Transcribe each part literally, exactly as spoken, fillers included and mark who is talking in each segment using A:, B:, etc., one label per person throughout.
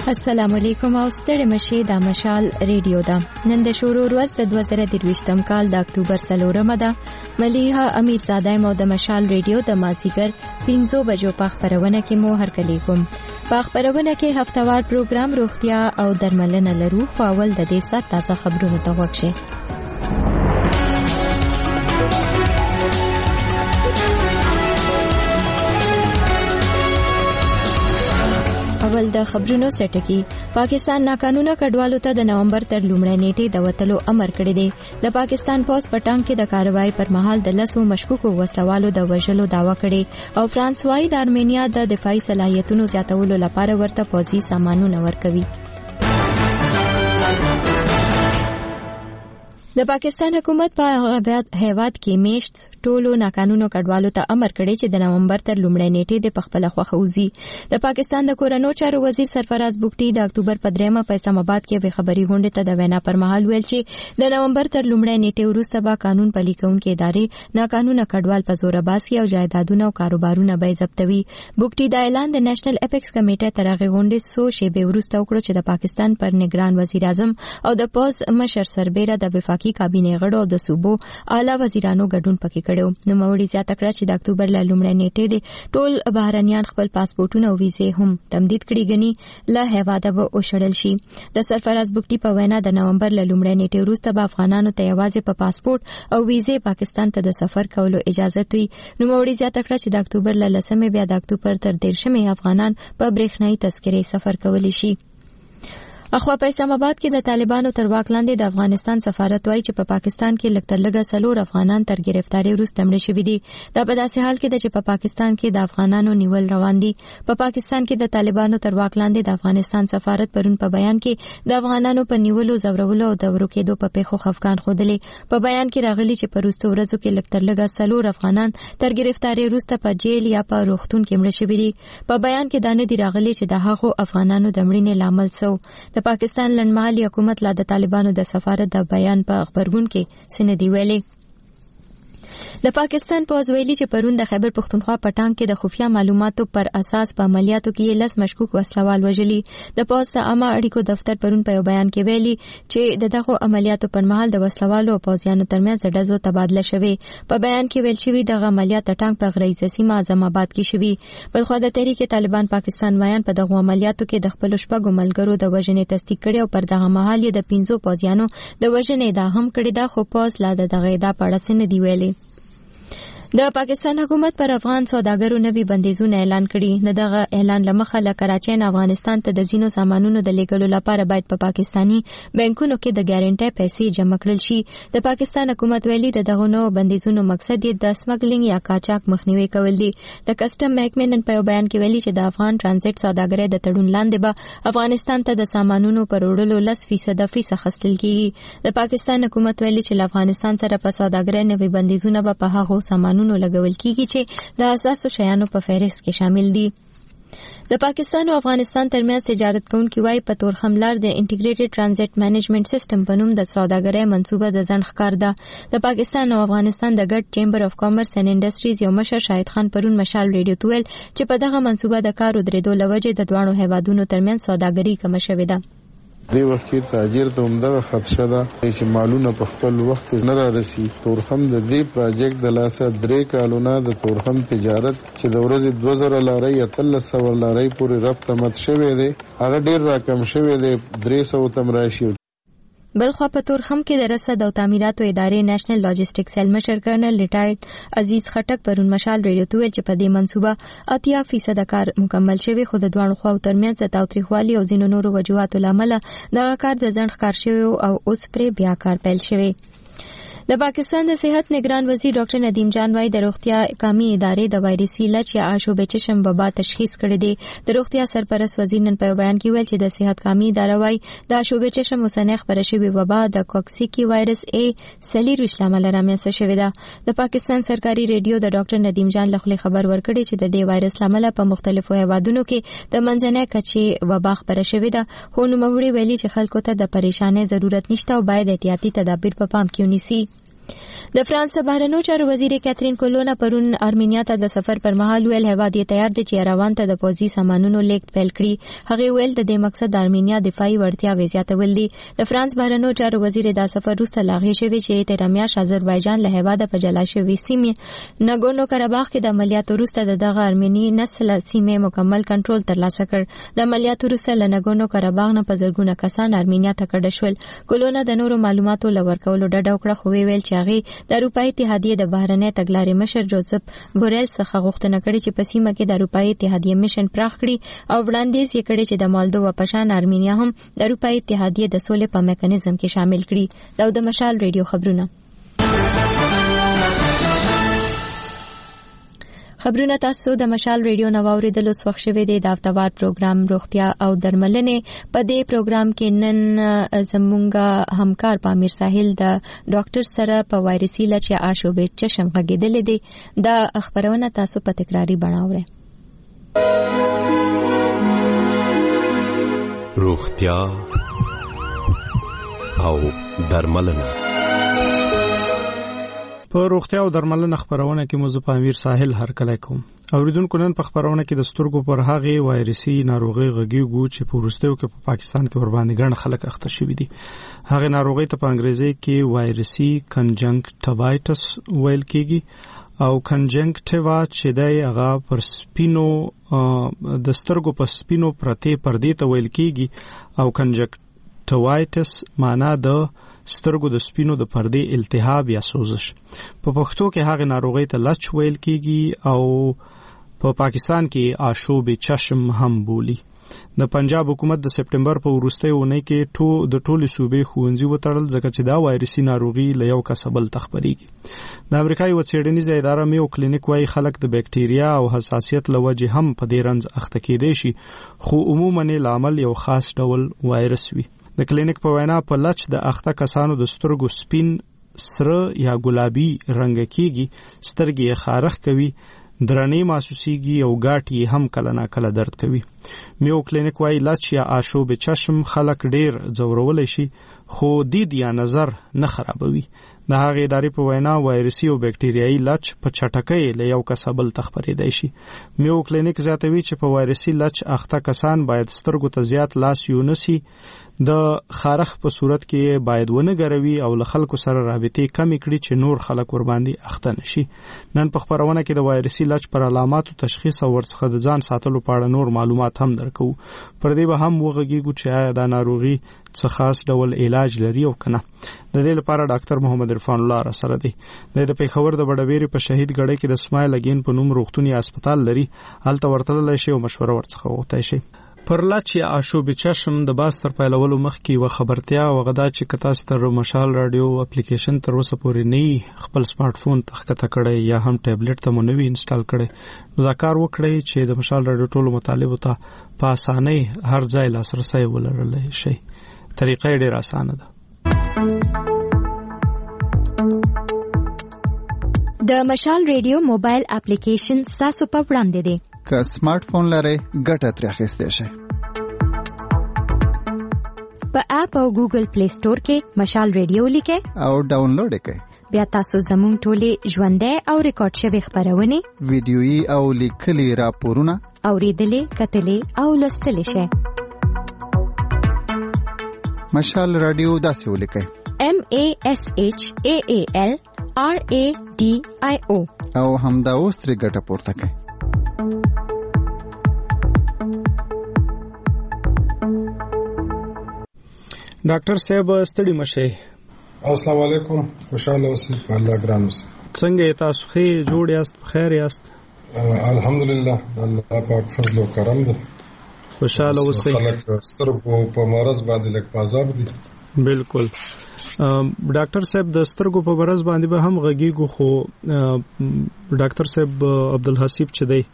A: السلام علیکم او ستړي مشه د مشال ریډیو دا نن د شروع ورځ د دوه زره درویشتم کال د اکتوبر څلورمه ده. ملیحه امیر زاده مو د مشال ریډیو د مازیګر پنځو بجو په خبرونه کې مو هرکلی کوم. په خبرونه کې هفتوار پروګرام روغتیا او درملنه لرو، خو اول د دې سات تازه خبرونه ته وښه. اول د خبرونو سټکی. پاکستان ناقانونه کډوالو ته د نومبر تر لومړۍ نیټې د وټلو امر کړی دی. د پاکستان پولیس پټان کې د کاروایی پر مهال د لسو مشکوکو وسلوالو د وژلو داوا کړي او فرانس وايي د ارمینیا د دفاعي صلاحیتونو زیاتولو لپاره ورته پوځي سامانونه ورکوي. د پاکستان حکومت په هیواد کې میشت ټولو ناقانونه کډوالو ته امر کړی چې د نومبر تر لومړۍ نیټې د پخپله خوښه وزي. د پاکستان د کورونو چارو وزیر سرفراز بوکټي د اکتوبر په دریمه په اسلام آباد کې وی خبري غونډه ته د وینا پر مهال ویل چې د نومبر تر لومړۍ نیټې وروسته به قانون پلي کوونکې ادارې ناقانونه کډوال په زور باسي او جایدادونه او کاروبارونه به ضبطوي. بوکټي د اعلان د نېشنل اپیکس کمیټې تر هغه غونډې سو شیبه وروسته وکړ چې د پاکستان پر نگران وزیر اعظم او د پوز مشر سربېره د وفاقي کابینې غړو او د صوبو اعلی وزیرانو ګډون پکې کړو. نو موري زیاته کړه چې د اکتوبر ل لومړۍ نیټې د ټول بهرنیان خپل پاسپورتونه او ویزې هم تمدید کړي غني له هواده به او شړل شي. د سرفراز بوکټي په وینا د نومبر ل لومړۍ نیټې وروسته به افغانانو ته یوازې په پاسپورت او ویزې پاکستان ته د سفر کولو اجازه وي. نو موري زیاته کړه چې د اکتوبر ل لسمې بیا د اکتوبر تر دیرشمې افغانان په برېښنايي تذکرې سفر کولی شي. اخوا په اسلام آباد کې د طالبانو تر واک لاندې د افغانستان سفارت وایي چې په پاکستان کې لږ تر لږه څلور افغانان تر گرفتاری وروسته مړه شوي دي. دا په داسې حال کې ده چې په پاکستان کې د افغانانو نیول روان دي. په پاکستان کې د طالبانو تر واک لاندې د افغانستان سفارت پرون په بیان کې د افغانانو په نیولو، زورولو او د ورکېدو په پیښو خفقان ښودلې. په بیان کې راغلي چې په وروستو ورځو کې لږ تر لږه څلور افغانان تر گرفتاری وروسته په جیل یا په روغتون کې مړه شوي دي. په بیان کې دا نه دي راغلي چې د هغو افغانانو د مړینې لامل څه. د پاکستان لنډمهالي حکومت لا د طالبانو د سفارت د بیان په خبرګون کې سندې ویلي. د پاکستان پوز ویلي چې پرون د خیبر پختونخوا پټان کې د خفیه معلوماتو پر اساس په عملیاتو کې لس مشکوک وسلوال وژلي. د پوز عامه اړیکو دفتر پرون په یو بیان کې ویلي چې د دغه عملیاتو پر مهال د وسلوالو او پوزیانو ترمنځ د ډزو تبادله شوه. په بیان کې ویل شوی د عملیات ټانک په غریزه سیمه اعظم آباد کې شوی. بل خو د تحریک طالبان پاکستان وایان په دغه عملیاتو کې د خپل شپږو ملګرو د وژنې تصدیق کړي او پر دغه مهال یې د پنځو پوزیانو د وژنې دا هم کړي. دا خو پوز لا د دغه دا پړه سن دی ویلي. د پاکستان حکومت پر افغان سوداګرو نوي بندیزونه اعلان کړي. نه دغه اعلان لمخه له کراچۍ نه افغانستان ته د زینو سامانونو د لیږلو لپاره باید په پا پاکستاني بانکونو کې د ګارانټي پیسې جمع کړل شي. د پاکستان حکومت ویلي د دغه نو بندیزونو مقصد یې د سمګلینګ یا قاچاق مخنیوي کول دي. د کسٹم محکمې نن په بیان کې ویلي چې د افغان ترانزیت سوداګرۍ د تړون لاندې به افغانستان ته د سامانونو پر وړلو لس فیصد فیس اخیستل کیږي. د پاکستان حکومت ویلي چې افغانستان سره په سوداګرۍ نوي بندیزونه به په هغو سامانونو لګول کیږي چې د اساسو شیانو په فهرست کې شامل دي. د پاکستان او افغانستان ترمنځ تجارت کوونکي وايي په تورخم لار د انټیګریټډ ترانزیت مینجمنت سیستم په نوم د سوداګرۍ منصوبه د ځنډ ښکار ده. د پاکستان او افغانستان د ګډ چیمبر اف کامرس اینډ انډستریز یو مشر شاهد خان پرون مشال ریډیو ته ویل چې په دغه منصوبه د کار درېدو لوجې د دوانو هیوادونو ترمنځ سوداګري کم شوې ده.
B: دی وخت کې تاجر ته عمده خدشه ده چې مالونه په خپل وخت نه را رسي. تورخم د دې پروجیکټ د لاسه درې کالونه د تورخم تجارت چې د ورځې دوه زره لارۍ اتلس سوه لارۍ پورې ربط مت شوی دی هغه ډېر راکم شوی دی، درې سوه تم راشي.
A: بلخوا په تورخم کې د رصد او تعمیراتو ادارې نېشنل لاجسټک سیل مشر کرنل ریټایرډ عزیز خټک پرون مشال ریډیو ته ویل چې په دې منصوبه اتیا فیصد کار مکمل شوی، خو د دوه خواو ترمنځ د تاوتریخوالي او ځینو نورو وجوهاتو له امله دغه کار د ځنډ ښکار شوی او اوس پرې بیا کار پیل شوی. د پاکستان د صحت نگران وزیر ډاکټر ندیم جان وايي د روغتیا قومي ادارې د وایرسي لچ یا آشوب چشم وبا تشخیص کړی دی. د روغتیا سرپرست وزیر نن په بیان کې ویل چې د صحت قومي اداره وايي د آشوب چشم اوسنۍ خبره شوی وبا د کوکسیکی وایرس ای سلیروش لامل رامنځته شوې ده. د پاکستان سرکاري ریډیو د ډاکټر ندیم جان لخوا خبر ورکړی چې د دې وایرس لامل په مختلفو هیوادونو کې د منځنۍ کچې وبا خبره شوې ده، خو نوموړي ویلي چې خلکو ته د پریشانۍ ضرورت نشته او باید احتیاطي تدابیر په پام کې ونیسي. د فرانس بهرنیو چارو وزیر کاترین کولونا پرون ارمینیا ته د سفر پر مهال ویل هیواد یې تیار دی چې ایران ته د پوځي سامانونو لیږد پیل کړي. هغه ویل د دې مقصد د ارمینیا دفاعي وړتیاوې زیاتول دي. د فرانس بهرنیو چارو وزیر دا سفر وروسته لاغې شوی چې تیر میاشت آذربایجان له هیواده په جلا شوې سیمې ناګورنو کاراباخ کې د عملیاتو وروسته دغه ارمینی نسل سیمې مکمل کنټرول ترلاسه کړ. د عملیاتو وروسته له ناګورنو کاراباخ نه په زرګونه کسان ارمینیا ته کډه شول. کولونا د نورو معلوماتو لورکولو ډډه وکړه، خو ویل چې هغه د اروپایي اتحادیې د بهرنۍ تګلارې مشر جوزف بوریل څخه غوښتنه کړې چې په سیمه کې د اروپایي اتحادیې میشن پراخ کړي او وړاندیز یې کړی چې د مالدووا په شان ارمینیا هم د اروپایي اتحادیې د سولې په میکانیزم کې شامل کړي. دا د مشال ریډیو خبرونه خبرونه تاسو د مشال ریډیو نو اوریدلو وخت شوه دی. د هفتوار پروګرام روغتیا او درملنې په دې پروګرام کې نن زمونږ همکار پامیر ساحل د ډاکټر سره په وایرسي لچ آشوبې چشم غږیدل دي. د خبرونه تاسو په تکراری بڼاوره
C: روغتیا او درملنه.
D: په روغتیا او درملنه خبرونه کې موضوع پامیر ساحل هر کله کوم. اوریدونکو نن په خبرونه کې د سترګو پر هغه وایرسي ناروغي غږیږو چې په وروستیو کې په پاکستان کې ور باندې ګڼ خلک اخته شوي دي. هغه ناروغي ته په انګریزي کې وایرسي کنجنکټیوایټس ویل کېږي او کنجنکټیوا چې دی هغه پر سپینو د سترګو په سپینو پرته پردې ته ویل کېږي او کنجنکټیوایټس معنا د سترګو د سپینو د پردې التهاب یا سوزش. په پښتو کې هغه ناروغي ته لچ ویل کېږي او په پا پاکستان کې آشوب چشم هم بولی. د پنجاب حکومت د سپټمبر په وروستۍ اونۍ کې ټو د ټولو صوبې ښوونځي وتړل ځکه چې دا وایرسي ناروغي له یو کس بل ته خپرېږي. د امریکا یوه څېړنیزه اداره میو کلینیک وايي خلک د بکټریا او حساسیت له وجې هم په دې رنځ اخته کېدی شي، خو عموماً یې لامل یو خاص ډول وایرس وي. د کلینیک په وینا په لچ د اخته کسانو د سترګو سپین، سره یا ګلابي رنګ کېږي، سترګې یې خارښ کوي، درنې محسوسیږي او ګاټې هم کله نا کله درد کوي. میو کلینیک وايي لچ یا آشوب چشم خلک ډیر ځورولی شي خو دید یا نظر نه خرابوي. د هغې ادارې په وینا وایرسي او بکټریایي لچ په چټکۍ له یو کس بل ته خپرېدی شي. میو کلینیک زیاتوي چې په وایرسي لچ اخته کسان باید سترګو ته زیات لاس یونسي، د خارخ په صورت کې باید ونه ګروي او له خلکو سره رابطې کمې کړي چې نور خلک ور باندې اخته نشي. نن په خبرونه کې د وایرسي لچ پر علاماتو تشخیص او ورڅخه د ځان ساتلو په اړه نور معلومات هم درکو. پر دې به هم وغږیږو چې آیا دا ناروغي څه خاص ډول علاج لري او کنه. د دې لپاره ډاکټر محمد عرفان الله را سره دی. د پېښور د بډويري په شهید ګړی کې د اسماعیل اگین په نوم روغتوني هسپتال لري. هلته ورتللی شي او مشوره ورڅخه وغوښتای شي. پر لچ یا آشوب چشم د باز تر پیلولو مخکې و خبرتیا وغدا چې کتا ستر مشال رادیو اپلیکیشن تر اوسه پورې نه خپل سمارټ فون تخکته کړی یا هم ټابلیټ ته مونږ انسټال کړی، نو دا کار وکړئ چې د مشال رادیو ټولو مطالبو ته په اسانۍ هر ځای لاسرسی ولرلی شي. طریقه یې ډېره اسانه ده.
A: د مشال رادیو موبایل اپلیکیشن تاسو په وړاندې دی.
E: که سمارټ فون لرئ ګټه ترې اخیستی شئ.
A: په اپ او ګوګل پلی سٹور کې مشال رادیو لیکئ
E: او ډاونلوډ یې کړئ.
A: بیا تاسو زموږ ټولې ژوندۍ او ریکارډ شوې خبرونه،
E: ویډیويي او لیکلي راپورونه
A: اوریدلې، کتلې او لوستلې شئ.
E: مشال رادیو داسې ولیکئ:
A: M A S H A A L R A D I O
E: او همدا اوس ترې ګټه پورته کړئ.
D: ډاکټر صاحب ستړي مشه.
F: السلام علیکم، خوشاله اوسئ، الله ګران اوسئ.
D: څنګه تاسو ښه جوړ یاست، خیر یاست؟
F: الحمدلله، الله پاک فضل او کرم دی.
D: خوشاله اوسئ.
F: خلک سترګو په مرض باندې لږ پازاب دي.
D: بالکل. ډاکټر صاحب د سترګو په مرض باندې به هم غږیږو، خو ډاکټر صاحب عبدالحسیب چې دی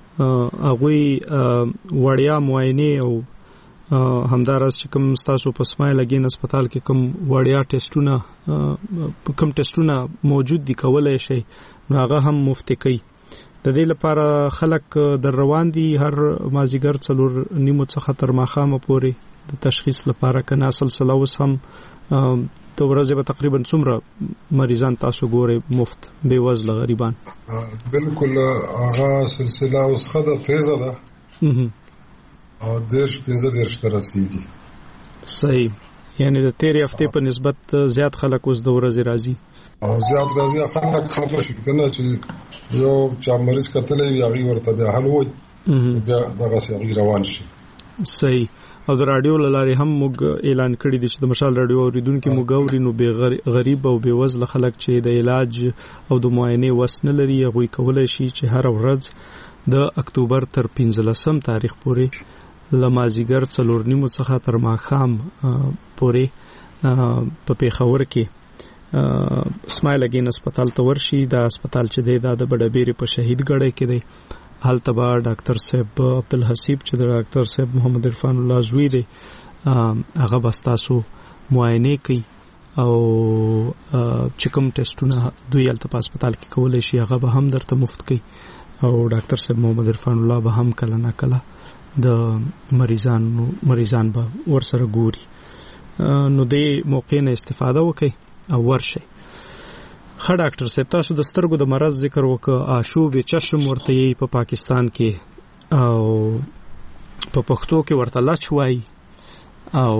D: هغوی وړیا معاینې او همدارس چې کوم ستاسو په اسماعیل اگین هسپتال کې کوم وړیا ټیسټونه کوم ټیسټونه موجود دي کولای شي، نو هغه هم مفت کوي. د دې لپاره خلک در روان دي هر مازیګر څلور نیمو څخه تر ماښامه پورې د تشخیص لپاره، کنه سلسله اوس هم د ورځې به تقریبا څومره مریضان تاسو ګورئ مفت بې وزله غریبان؟
F: بالکل هغه سلسله اوس ښه ده، تیزه ده او دېرش پنځه دېرش ته رسېږي.
D: صحیح، یعنی د تېرې هفتې په نسبت زیات خلک اوس د ورځې راځي
F: او زیات راځي. خلک خبر شي که نه چې یو چا مریض کتلی وي هغوی ورته بیا حل وایي، بیا دغسې هغوی روان شي.
D: صحیح. او د راډیو له لارې هم موږ اعلان کړی دی چې د مشال راډیو اورېدونکي موږ اوري، نو غریب او بې وزله خلک چې د علاج او د معاینې وس نه لري هغوی کولی شي چې هره ورځ د اکتوبر تر پنځلسم تاریخ پورې له مازدیګر څلور نیمو څخه تر ماښام پورې په پېښور کې اسماعیل اګین هسپتال ته ورشي. دا هسپتال چې دی دا د بډبیرې په شهید ګړی کې دی. هلته به ډاکټر صاحب عبدالحسیب چې د ډاکټر صاحب محمد عرفان الله زوی دی هغه به ستاسو معاینې کوي او چې کوم ټیسټونه دوی هلته په هسپتال کې کولی شي هغه به هم درته مفت کوي او ډاکټر صاحب محمد عرفان الله به هم کله نه کله د مریضانو مریضان به ورسره ګوري. نو دې موقع نه استفاده وکړئ او ورشئ. ښه ډاکټر صاحب، تاسو د سترګو د مرض ذکر وکړ، آشوب چشم ورته یې په پاکستان کې او په پښتو کې ورته لچ وایي او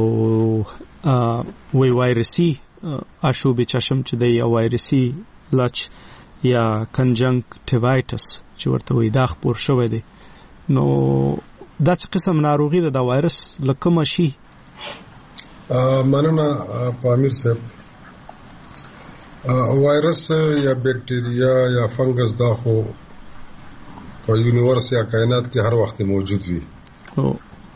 D: وی وایرسي آشوب چشم چې دی یا وایرسي لچ یا کنجنکټیوایټس چې ورته وایي دا خپور شوی دی. نو دا څه قسم ناروغي ده؟ دا وایرس له کومه شي؟
F: مننه پامیر صاحب. وایرس یا بیکټیریا یا فنګس دا خو په یونیورس یا کائنات کې هر وخت موجود وي او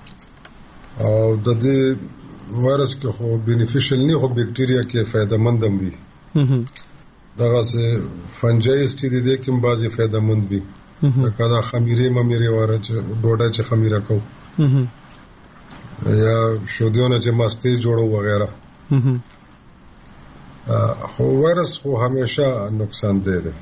F: د دې وایرس کې خو بینیفیشل نه، خو بیکټیریا کې فائدہ مند هم وي. دغه سه فنجایز چې دې کې بعضی فائدہ مند وي، لکه دا خمیره ممیره واره چې ډوډۍ چې خمیره کو یا شودیونه چې ماستی جوړو وغیرہ. خو وایرس خو همیشه نقصان دی دی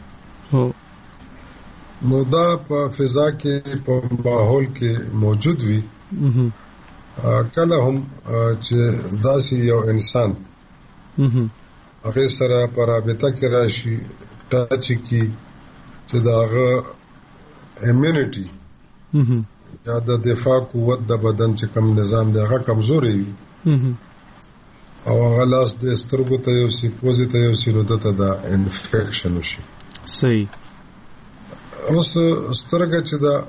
F: نو دا په فضا کې په ماحول کې موجود وي. کله هم چې داسې یو انسان هغه سره په رابطه کې راشي ټاچ کی چې دا هغه ایمونټي یا د دفاع قوت د بدن چې کوم نظام دی هغه کمزوري وي او هغه لاس د سترګو ته یو سی پوزي ته یو سی نو دته دا انفیکشن وشي.
D: صحیح.
F: اوس سترګه چې دا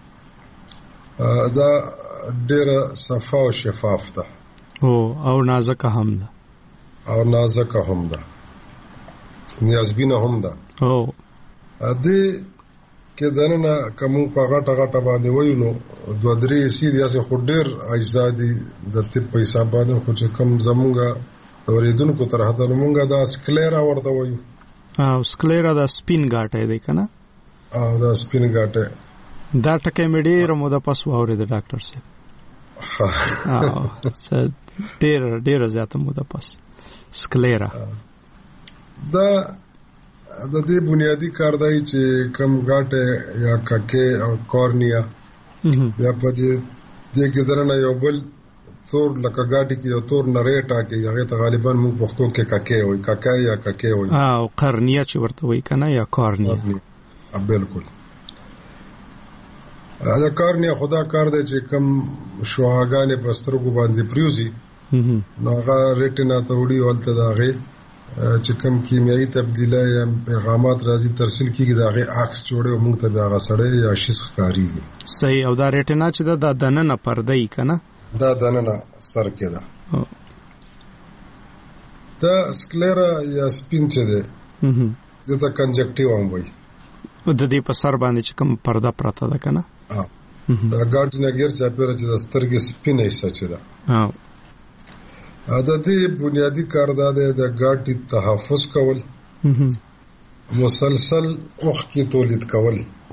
F: دا ډېره صفا او شفاف ده
D: او او نازکه هم ده
F: او نازکه هم ده نیازبینه هم ده
D: او
F: دې کې دنه کوم په غټه غټه باندې وایو نو دوه درې سیریاسه خو ډېر اجزا دي د طب په حساب باندې، خو چې کوم زمونږه اوریدونکو تر حد مونږه دا سکلیرا ورته وایو.
D: او سکلیرا دا سپین ګاټه دی کنه؟
F: او دا سپین ګاټه
D: دا ټکه مې ډېر موده پس واورېده ډاکټر صاحب. او ډېر ډېر زیاته موده پس سکلیرا
F: دا د دې بنیادی کار دی چې کم ګاټه یا ککه او کورنیا بیا په دې دې کې درنه یو بل تور لکه ګاټي کې یو تور نریټا کې هغه ته غالبا موږ پښتو کې ککه وای ککه یا ککه وای
D: او قرنیا چې ورته وای کنه یا کورنیا.
F: بالکل. دا کورنیا خدا کار دی چې کم شوهاګانې په سترګو باندې پریوزي نو هغه ریټینا ته وړي ولته دا غي چې کوم کیمیاوي تبدیلی یا پیغامات راځي ترسیل کیږي دا غي عکس جوړي او موږ ته دا غسړې یا شیس ښکاریږي.
D: صحیح. او دا ریټینا چې دا دننه پرده ای کنه؟
F: دا دننه سر کې ده. دا سکلیرا یا سپین چې ده دا کنجکټیو هم وایي.
D: د دې په سر باندې چې کوم پرده پراته ده کنه؟
F: ها دا ګاډ نه غیر چې پیره چې د سترګې سپینې حصہ چې ده.
D: ها
F: د دې بنیادی کار دا دی د ګاډي تحفظ کول، مسلسل اوخ کې تولید کول.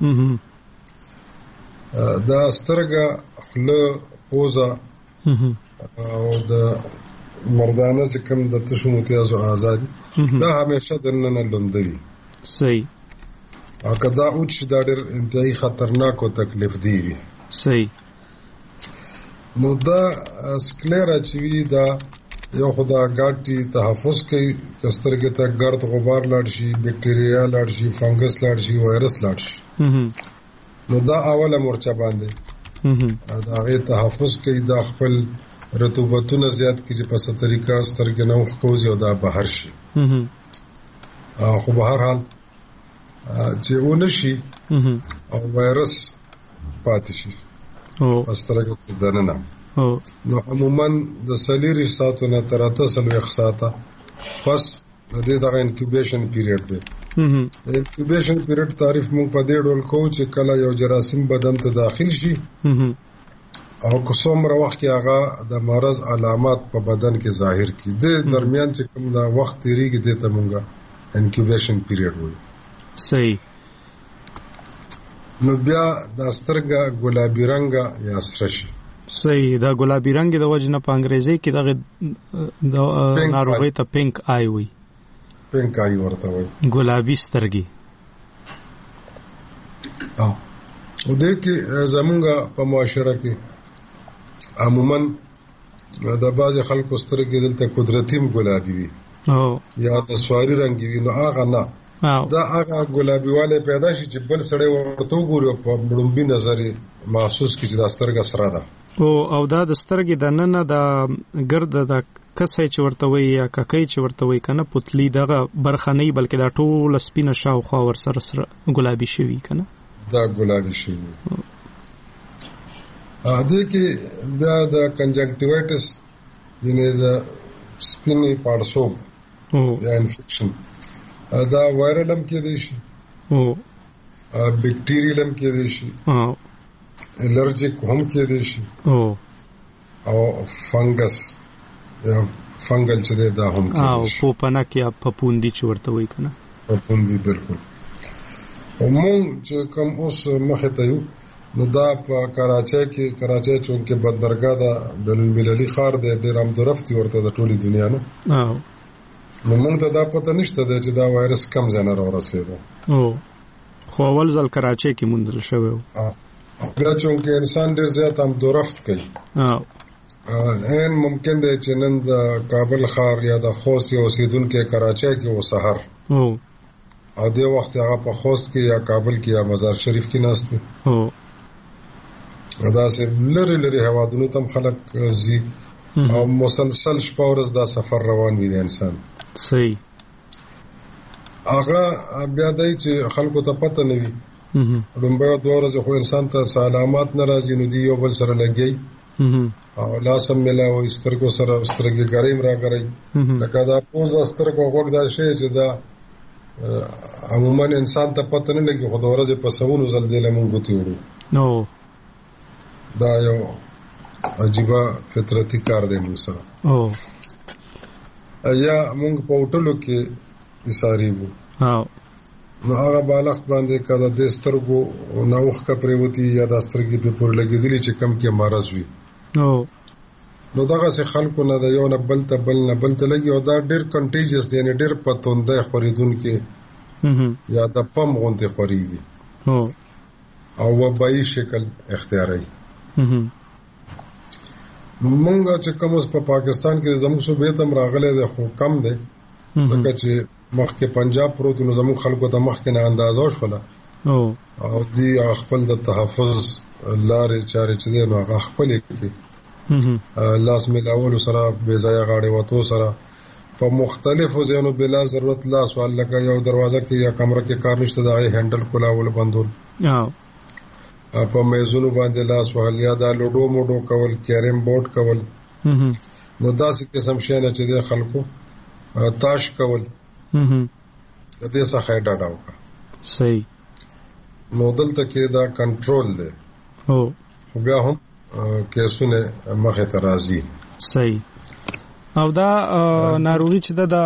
F: دا سترګه خله پوزه او د مردانه چې کوم د تشو متیازو آزادي دا همیشه دننه لوندوي.
D: صحیح.
F: او کدا اوت شي دا ډېر انتهایی خطرناک او تکلیف دی.
D: صحیح.
F: نو دا سکلیرا چې وی دا یو خدا ګاټي تحفظ کوي کسترګه ته ګرد غبار لاړ شي بکټیریا لاړ شي فنګس لاړ شي وایرس لاړ شي نو دا اوله مورچه باندې دا غي تحفظ کوي دا خپل رطوبتونه زیات کیږي په ست طریقه سترګې نو خوځي او دا بهر شي خو به هر حال چې ونشي او وایرس پاتې شي او سترګې دننه نو عموما د سلیری ساتو نه تر اته سلوي ساته پس د دې دغه انکیوبیشن پیریډ دی د انکیوبیشن پیریډ تعریف موږ په دې ډول کوو چې کله یو جراثیم بدن ته داخل شي او کومره وخت کې هغه د مرض علامات په بدن کې ظاهر کی د درمیان چې کوم دا وخت تیریږي د ته مونږه انکیوبیشن پیریډ وایي
D: صحیح
F: نو بیا د سترګه ګلابي رنگه یا سره شي
D: صحیح دا ګلابي رنگ د وجنه په انګریزي کې دغه د ناروغي ته پینک آی وي
F: پینک آی ورته وي
D: ګلابي سترګي
F: او دې کې زمونږه په معاشره کې عموما د باز خلکو سترګې دلته قدرتي ګلابي وي
D: او
F: یا د سواری رنگ وي نو هغه نه دا هغه ګلابي والے پیدا شي چې بل سړی ورته وګوري په مړومبي نظر محسوس کی چې د سترګه سره ده
D: او او دا د سترګې د نن د ګرد د کسې چې ورته وي یا ککې چې ورته وي کنه پتلی دغه برخه نه بلکې دا ټول سپینه شاوخوا ور سره سره ګلابي شوی کنه
F: دا ګلابي شوی ا دې کې بیا د کنجنکټیوایټس یعنی د سپینې پړسوب او یا انفیکشن دا وایرل هم کې دی شي
D: او
F: بیکټیریل هم کې دی شي
D: او
F: الرجیک هم کې دی شي
D: او
F: او فنګس یا فنګل چې دا هم کې
D: او پوپنه کې پپوندی چې ورته وای کنه
F: پپوندی بالکل او مونږ چې کوم اوس مخه ته یو نو دا په کراچۍ کې کراچۍ چونکه بندرګاه دا بین المللي ښار دی ډېر امدورفتي ورته د ټولي دنیا نه
D: او
F: نو مونږ ته دا پته نشته چې دا وایرس کم ځای نه راورسېده
D: او خو اول ځل کراچۍ کې موندل شوی و
F: بیا چونکه انسان ډېر زیات امدورفت کوي
D: او
F: ان ممکن دی چې نن د کابل ښار یا د خوست یو اوسېدونکی کراچۍ کې و سحر
D: او
F: او دې وخت هغه په خوست کې یا کابل کې یا مزار شریف کې ناست دی
D: او
F: دا سه لری لری هوادونو تم خلک زی او مسلسل شپه ورځ دا سفر روان وي د انسان
D: صحیح
F: هغه بیا دای چې خلکو ته پته نه وي لومبه دوه ورځې خو انسان ته علامات ناراضي نو دی یو بل سره لګي او لاسم ملاو سترګو سره سترګې ګریم راګري لکه دا پوز سترګو وګ دا شی چې دا عموما انسان ته پته نه لګي خو د ورځې په سونو زل دی لمون غوتی وړو
D: نو
F: دا یو عجیبه فطرتي کار دی موږ سره
D: او
F: یا موږ په هوټلو کې اساري وو
D: او
F: نو هغه بالغ باندې کله د سترګو نوښ کا پریوتی یا د سترګې په پور لګیدلی چې کم کې مرز وي
D: او
F: نو دغه څه خلکو نه د یو نه بل ته بل نه بل ته لګي او دا ډېر کنټیجس دی نه ډېر پتوندې خوريدون کې یا د پم غونډه خوريږي
D: او
F: او وبایي شکل اختیاري مونږ چې کوم اوس په پاکستان کې زموږ صوبې ته راغلي ده خو کم ده ځکه چې مخکې پنجاب پروت نو زموږ خلکو ته مخکې نه اندازو شوله
D: او
F: او دی خپل د تحفظ لارې چارې چې دی نو هغه خپل کې لاس ملاول سره بے ځای غاړې وته سره په مختلفو ځایونو بلا ضرورت لاس وال لکه یو دروازه کې یا کمره کې کار نشته دا هندل کولاول بندول
D: او
F: په میزونو باندې لاس وهل یا دا لوډو موډو کول کیرم بورډ کول نو داسې قسم شي نه چې د خلکو تاش کول د دې څخه ډاډه وکړه
D: صحیح
F: نو دلته کې دا کنټرول دی
D: او
F: بیا هم کیسونه مخه ته راځي
D: صحیح او دا ناروغي چې دا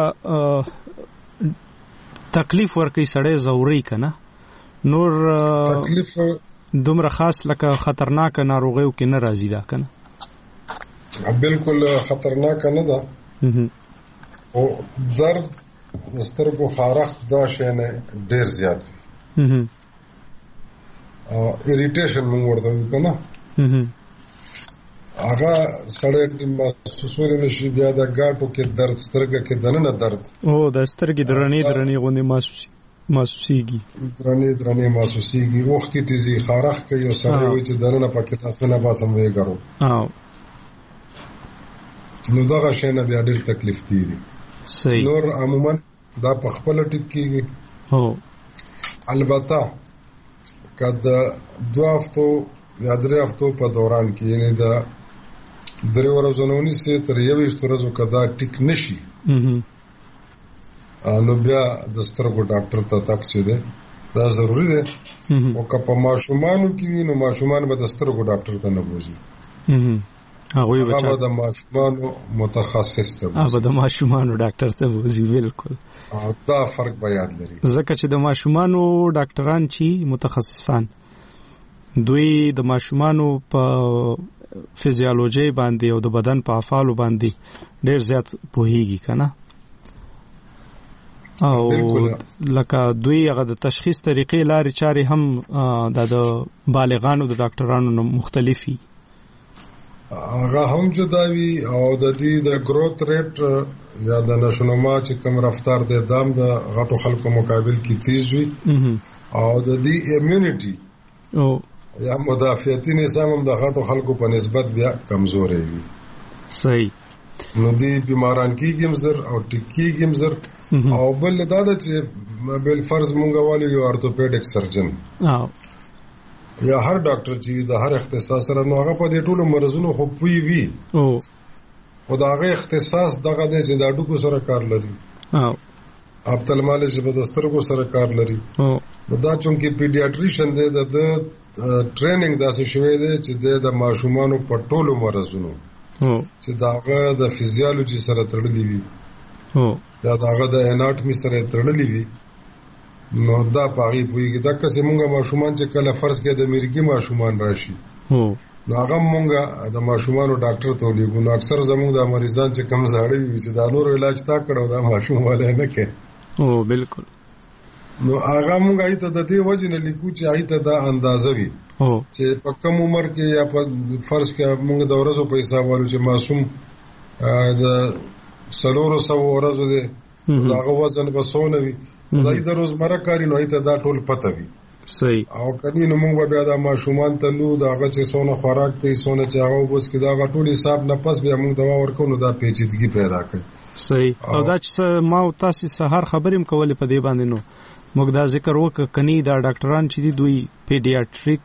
D: تکلیف ورکړي سړی ضروري کنه نور
F: تکلیف
D: دومره خاص لکه خطرناک ناروغیو کې نه راځي دا کنه
F: بالکل خطرناک نه ده او درد سترګو خارښت دا شی نه ډیر زیات وي او اریټیشن موږ ورته کنه هغه سړی محسوسول نشي بیا د ګاټو کې درد سترګه کې دننه درد
D: او د سترګې درنې درنې غوندې محسوسي محسوسيږي
F: درنې درنې محسوسيږي اوخ کې تیزي خارخ کوي او سړی وایي چې دننه پکې تاسو نه باسم وې ګرو
D: او
F: نو دا شي نه بیا ډېر تکلیف دی
D: صحیح
F: نور عموما دا په خپل ټیک کېږي
D: هو
F: البته کله دوه هفتو یا درې هفتو په دوران کې یعنی دا درې ورځې نونیسه تر یوې ورځې کدا ټیک نشي نو بیا د سترګو ډاکټر ته تک چي ده دا ضروری ده او که په ماشومانو کې وینو ماشومان به د سترګو ډاکټر ته نه بوزي
D: هغه
F: هغه د ماشومانو متخصص ته
D: هغه د ماشومانو ډاکټر ته بوزي بالکل
F: دا فرق به یاد لري
D: ځکه چې د ماشومانو ډاکټران چې متخصصان دوی د ماشومانو په فزیولوژي باندې او د بدن په افعالو باندې ډېر زیات پوهیږي کنه او لکه دوی هغه د تشخیص طریقې لارې چارې هم د بالغانو د ډاکټرانو نه مختلفي
F: هغه هم جداوي او د دې د گروث ریټ یا د نشونما چې کوم رفتار د دام د غټو خلکو مقابل کې تیز وي او د دې ایمیونټي
D: او
F: یا مدافعتي نظام هم د غټو خلکو په نسبت بیا کمزورې وي
D: صحیح
F: نو دې بیماران کېږي زر او ټکیږي زر او بل دا چې بل فرض مونږ والي یو ارتوپیډک سرجن
D: او
F: یا هر ډاکټر چې د هر اختصاص سره نو هغه په دې ټولو مرزونو خو پوي وي
D: او
F: خدای اختصاص دغه د چې د اډوکو سره کار لري
D: او
F: اپتلمالوژي په دسترګو سره کار لري
D: او
F: دا چونکی پیډیاټریشن دی د ټریننګ داسې شوی دی چې د ماشومانو په ټولو مرزونو چې داغه د فزیولوژي سره تړلې وي
D: او
F: دا داغه د اناټمي سره تړلې وي نو دا پاغي پويږي دا که څنګه ماشومان چې کله فرض کې د میرګي ماشومان راشي
D: هو
F: نو هغه مونږه د ماشومانو ډاکټر ته لګو نو اکثر زموږ د مریضان چې کم زاړه وي چې دا نور علاج تا کړو دا ماشوم والے نه کوي
D: او بالکل
F: نو هغه مونږه ایته د دې وجه نه لیکو چې ایته دا اندازه وي چې په کم عمر کې یا په فرض کې مونږ د ورځو په حساب وایو چې معصوم د سلورو سو ورځو دی هغه وزن به سونه وي دا د روزمره کاری نو ایته دا ټول پته وي
D: صحیح
F: او کدی نو موږ بیا د ماشومان ته نو دا هغه چې سونه خوراک کوي سونه چې هغه وبس کې دا ټول حساب نه پس بیا موږ دوا ورکو نو دا پیچیدګي پیدا کوي
D: صحیح او دا چې ما او تاسو سهار خبرېم کولې په دې باندې نو موږ دا ذکر وکړ کني دا ډاکټران چې دي دوی پیډیاټریک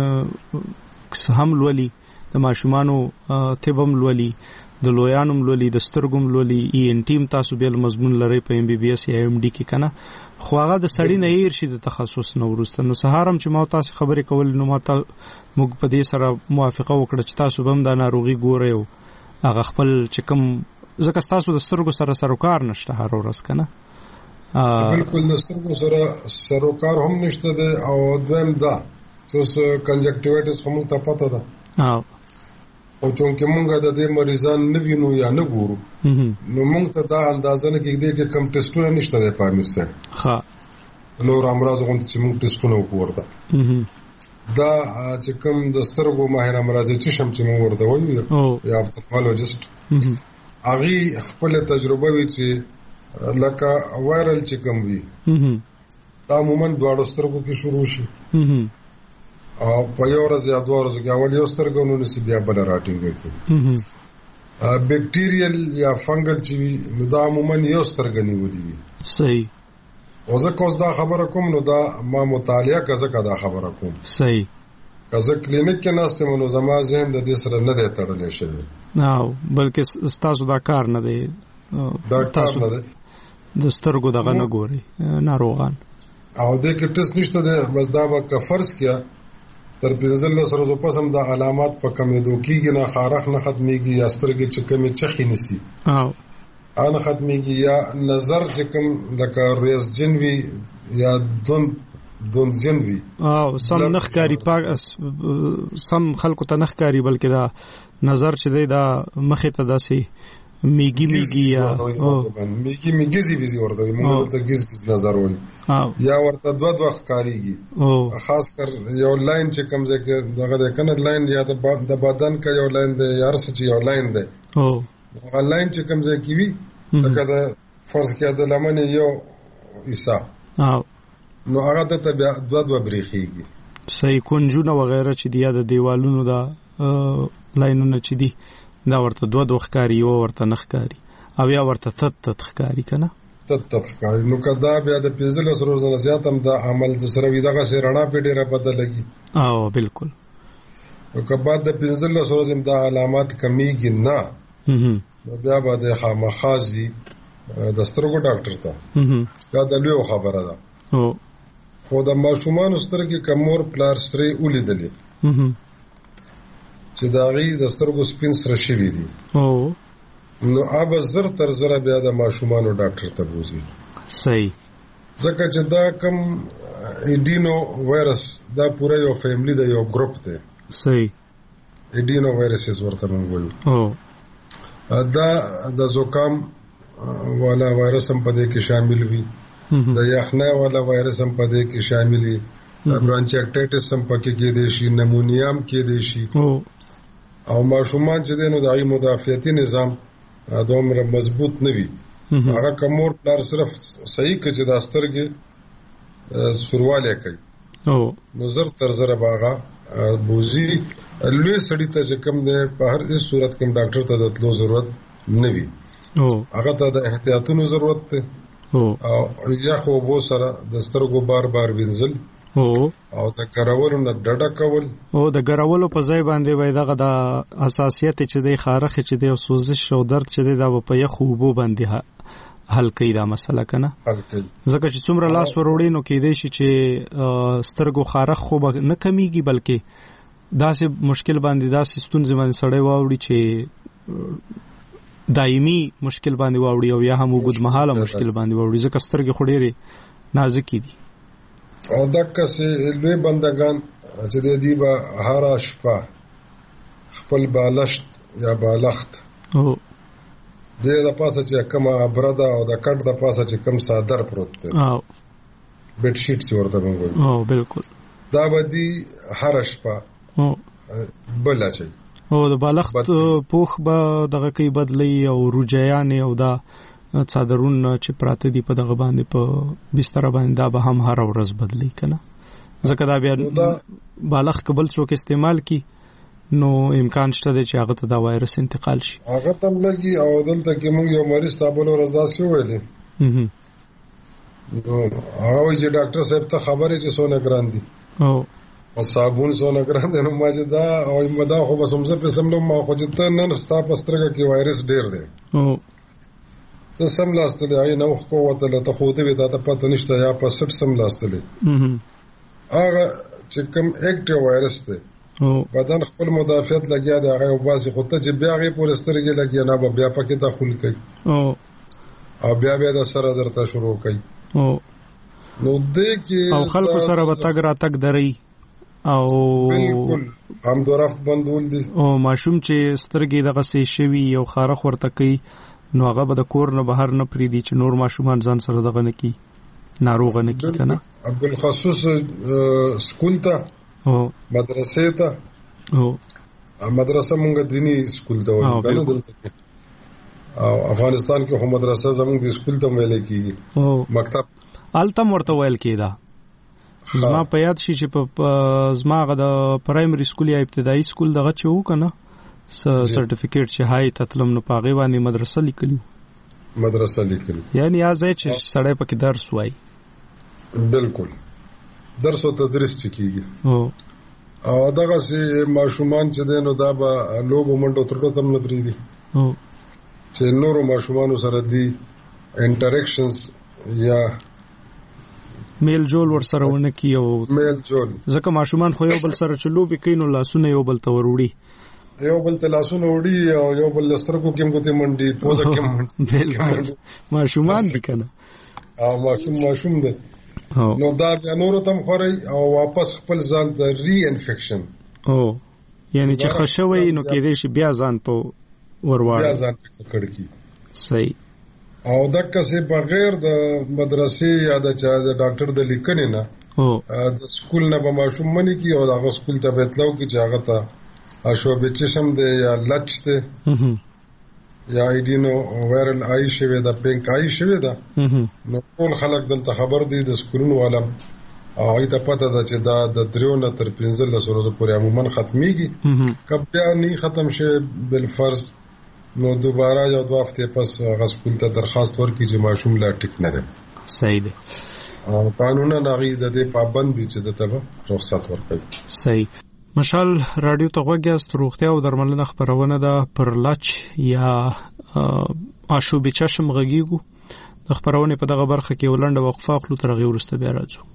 D: هم لولي د ماشومانو طبم لولي د لویانم لولي د سترګم لولي ای ان ټیم تاسو بیل مضمون لري په ام بي بي اس یا ام ډي کې کنه خو هغه د سړی نه هیر شي د تخصص نو ورسته نو سهارم چې ما تاسو خبرې کول نو ما ته موږ په دې سره موافقه وکړه چې تاسو هم د ناروغي ګورئ او هغه خپل چې کوم ځکه تاسو د سترګو سره سروکار نشته هر ورځ کنه
F: بالکل د سترګو سره سروکار هم نشته ده او دویم دا چې کنجکټیوایټس هم ته پته ده
D: او
F: او چونکه مونږه د دې مریضان نه وینو یا نه ګورو نو مونږ ته دا اندازه نه کېږي چې کم ټیسټونه نشته د پامیر سره
D: ها
F: نور امراض غوښتل چې مونږ ټیسټونه وکړو دا چې کوم د سترګو ماهر امراض چې شم چې مونږ ورته وایو یا اپتالمولوژیست هغه خپل تجربه وی چې لکه وایرل چې کوم وي دا عموما دواړو سترګو کې شروع شي او په یو ورځ یا دوه ورځې کې اول یو سترګو نو نسی بیا بل راټینګ کوي بیکټیریل یا فنګل چې نو دا عموما یو سترګ نیولې وي
D: صحیح
F: او زه کوم دا خبره کوم نو دا ما مطالعه کزه دا خبره کوم
D: صحیح
F: کزه کلینیک کې ناشته مونږ زما ذهن د دې سره نه دی تړلې شوی
D: نه بلکې تاسو دا کار نه دی
F: دا کار نه دی
D: د سترګو دغه نه ګوري ناروغان
F: او د کې ټیسټ نشته دی بس دا به فرض کیا تر پنځه لس ورځې پس هم د علامات په کمېدو کېږي نه خارخ نه ختمېږي یا سترګې چې کمې چخې نیسي
D: او
F: ان ختمېږي یا نظر چې کوم لکه ریس جن وي یا دوند دوند جن وي
D: او سم نخکاری پاک سم خلکو ته نخکاری بلکې دا نظر چې دی دا مخې ته داسې میګي میګي یا
F: میګي میګي زی ویزي ورته موږ ته گیز گیز نظر ول یا ورته دوه دوه ښکاریږي خاص کر یو لاین چې کوم ځای کې دغه د کنه لاین یا د بدن کا یو لاین دی یا ارس چې یو لاین دی او هغه لاین چې کوم ځای کې وي لکه د فرض کې د لمن یو حصہ او نو هغه ته بیا دوه دوه بریخيږي
D: صحیح کنجونه وغیرہ چې دی د دیوالونو دا لاینونه چې دی دا ورته دوه دوه ښکاری او ورته نخکاری او یا ورته تت تت ښکاری کنه
F: تت تت ښکاری نو کدا بیا د پنځل سره زنه زیات هم د عمل د سره وی دغه سره رڼا په ډیره بدلږي
D: او بالکل
F: او کبا د پنځل سره زم د علامات کمیږي نه نو بیا به د خامخازي د سترګو ډاکټر ته دا د لوی خبره ده او خو د ماشومان سترګې کمور پلار سره ولیدلې چې دا غي د سترګو سپین سره شوی دي او نو اب زر تر زره بیا د ماشومان ډاکټر ته بوزي
D: صحیح
F: ځکه چې دا کم ایډینو وایرس دا پوره یو فیملی د یو ګروپ دی
D: صحیح
F: ایډینو وایرسز ورته موږ وایو او دا د زکام والا وایرس هم پدې کې شامل وي د یخنۍ والا وایرس هم پدې کې شامل وي برانچایټایټس هم پکې کې دي شي نمونیا هم کې دي شي او ماشومان چې دینو د ای مدافعتي نظام دومره مضبوط نه وي هغه کومور پلار صرف صحیح کې چې د سترګې سرواله کوي او نظر تر زره باغه بوزي لوی سړی ته چې کوم دی په هر هیڅ صورت کې ډاکټر ته د تلو ضرورت نه وي او هغه ته د احتیاطونو ضرورت ده او یا خو بو سره د سترګو بار بار وینځل او او د ګرولو نه ډډه کول
D: او د ګرولو په ځای باندې وای دغه د اساسیت چې د خارخ چې د سوزش او درد چې د په یخ وبو باندې حل کوي دا مسله کنه
F: حل کوي
D: ځکه چې څومره لاس وروړي نو کې دی چې سترګو خارخ خو نه کمیږي بلکې داسې مشکل باندې داسې ستونزې باندې سړی واوړي چې دایمي مشکل باندې واوړي او یا هم وګدمحاله مشکل باندې واوړي ځکه سترګې خو ډېرې نازکې دي
F: او دغه سه لوی بندگان چې د دې به هر شپه خپل بالښت یا بالښت او د دې پاسه چې کومه برده او د کټ د پاسه چې کوم صادر پروت دی او بیډ شیټ چې ورته موږ
D: او بالکل
F: دا به دی هر شپه او بل اچي
D: او د بالښت پوخ به دغه کې بدلی او روجیان او دا صادرون چې پراته دي په دغه باندې په بستر باندې دا به هم هر ورځ بدلی کنه ځکه دا بیا بالښت قبل څوک استعمال کی نو امکان شته چې هغه ته دا وایرس انتقال شي
F: هغه تم لګي او دلته کې موږ یو مریض تابلو رضا شو ویلې نو هغه چې ډاکټر صاحب ته خبرې چې سونه ګران دي او او صابون سونه ګران دي نو ماجه دا او مدا خو بس همزه په سملو ما خو چې ته نن ستاسو پسترګه کې وایرس ډیر دی او ته سم لاستلې آی نو خو وته له ته خو دې دا ته پته نشته یا په سټ سم لاستلې هغه چې کوم اکټیو وایرس دی او بدن خپل مدافعت لګیا دی هغه وباسي خو ته چې بیا غي پورسترګي لګیا نه بیا پکې داخل کوي او او بیا بیا د سره درته شروع کوي او نو دې کې
D: او خلکو سره وتاګ را تک دري او
F: بالکل هم درافت بندول دي
D: او ماشوم چې سترګې دغه سي شوی یو خارخ ورته کوي نو هغه به د کور نه بهر نه پریدي چې نور ماشومان ځان سره دغه نه کی ناروغ نه کی کنه
F: بالخصوص سکول ته او مدرسې ته او مدرسه مونږ دینی سکول ته وایو کنه دلته او افغانستان کې هم مدرسه زموږ د سکول ته ویل کیږي او مکتب
D: التم ورته ویل کیدا زما په یاد شي چې په زما غ د پرایمري سکول یا ابتدایي سکول دغه چو کنه سرټیفیکیټ چې هاي تطلم نو پاغي باندې مدرسه لیکلی
F: مدرسه لیکلی
D: یعنی ازای چې سړی پکې درس وای
F: بالکل درس او تدریس چکیږي او او دغه سي ماشومان چې دینو دا به لوب منډو ترټو تم نه پریدي او چې نورو ماشومانو سره دی انټریکشنز یا
D: میل جول ور سره ونه کیو
F: میل جول
D: ځکه ماشومان خو یو بل سره چلوبې کینو لاسونه یو بل ته وروړي
F: یو بل ته لاسونه وړي او یو بل لسترګو کې موږ ته منډي پوزه کې منډي
D: بالکل ماشومان دي کنه
F: او ماشوم ماشوم دي نو دا بیا نور تم خوري او واپس خپل ځان ته ری انفیکشن
D: او یعنی چې خښوي نو کې دې شي بیا ځان په ورواړ
F: بیا ځان پکړ کی.
D: صحیح.
F: او دغه څه بغیر د مدرسې یا د چا د ډاکټر د لیکنې نه او د سکول نه به ماشوم منی کی او دغه سکول ته بتلو کی چې هغه ته شوبې چشم دی یا لچ دی یا ایډینو وایرل آی شوی دا پینک آی شوی دا نو ټول خلک دلته خبر دي د سکولونو عالم او ایته پته ده چې دا د دریو نه تر پنځلس ورځې پورې عموما ختميږي. کله بیا نه ختم شي بل فرض نو دوباره یو دوه هفته پس هغه سکول ته درخواست ورکړي چې ماشوم لا ټیک نه ده.
D: صحیح ده.
F: او قانونا ناغي د دې پابند دي چې د تبه رخصت ورکړي.
D: صحیح. مشال رادیو ته غوږیاست. روغتیا او درملنه خبرونه ده پر لچ یا آشوب چشم غږیږو. د خبرونه په دغه برخه کې ولنډه وقفه خلو تر غي ورسته بیا راځو.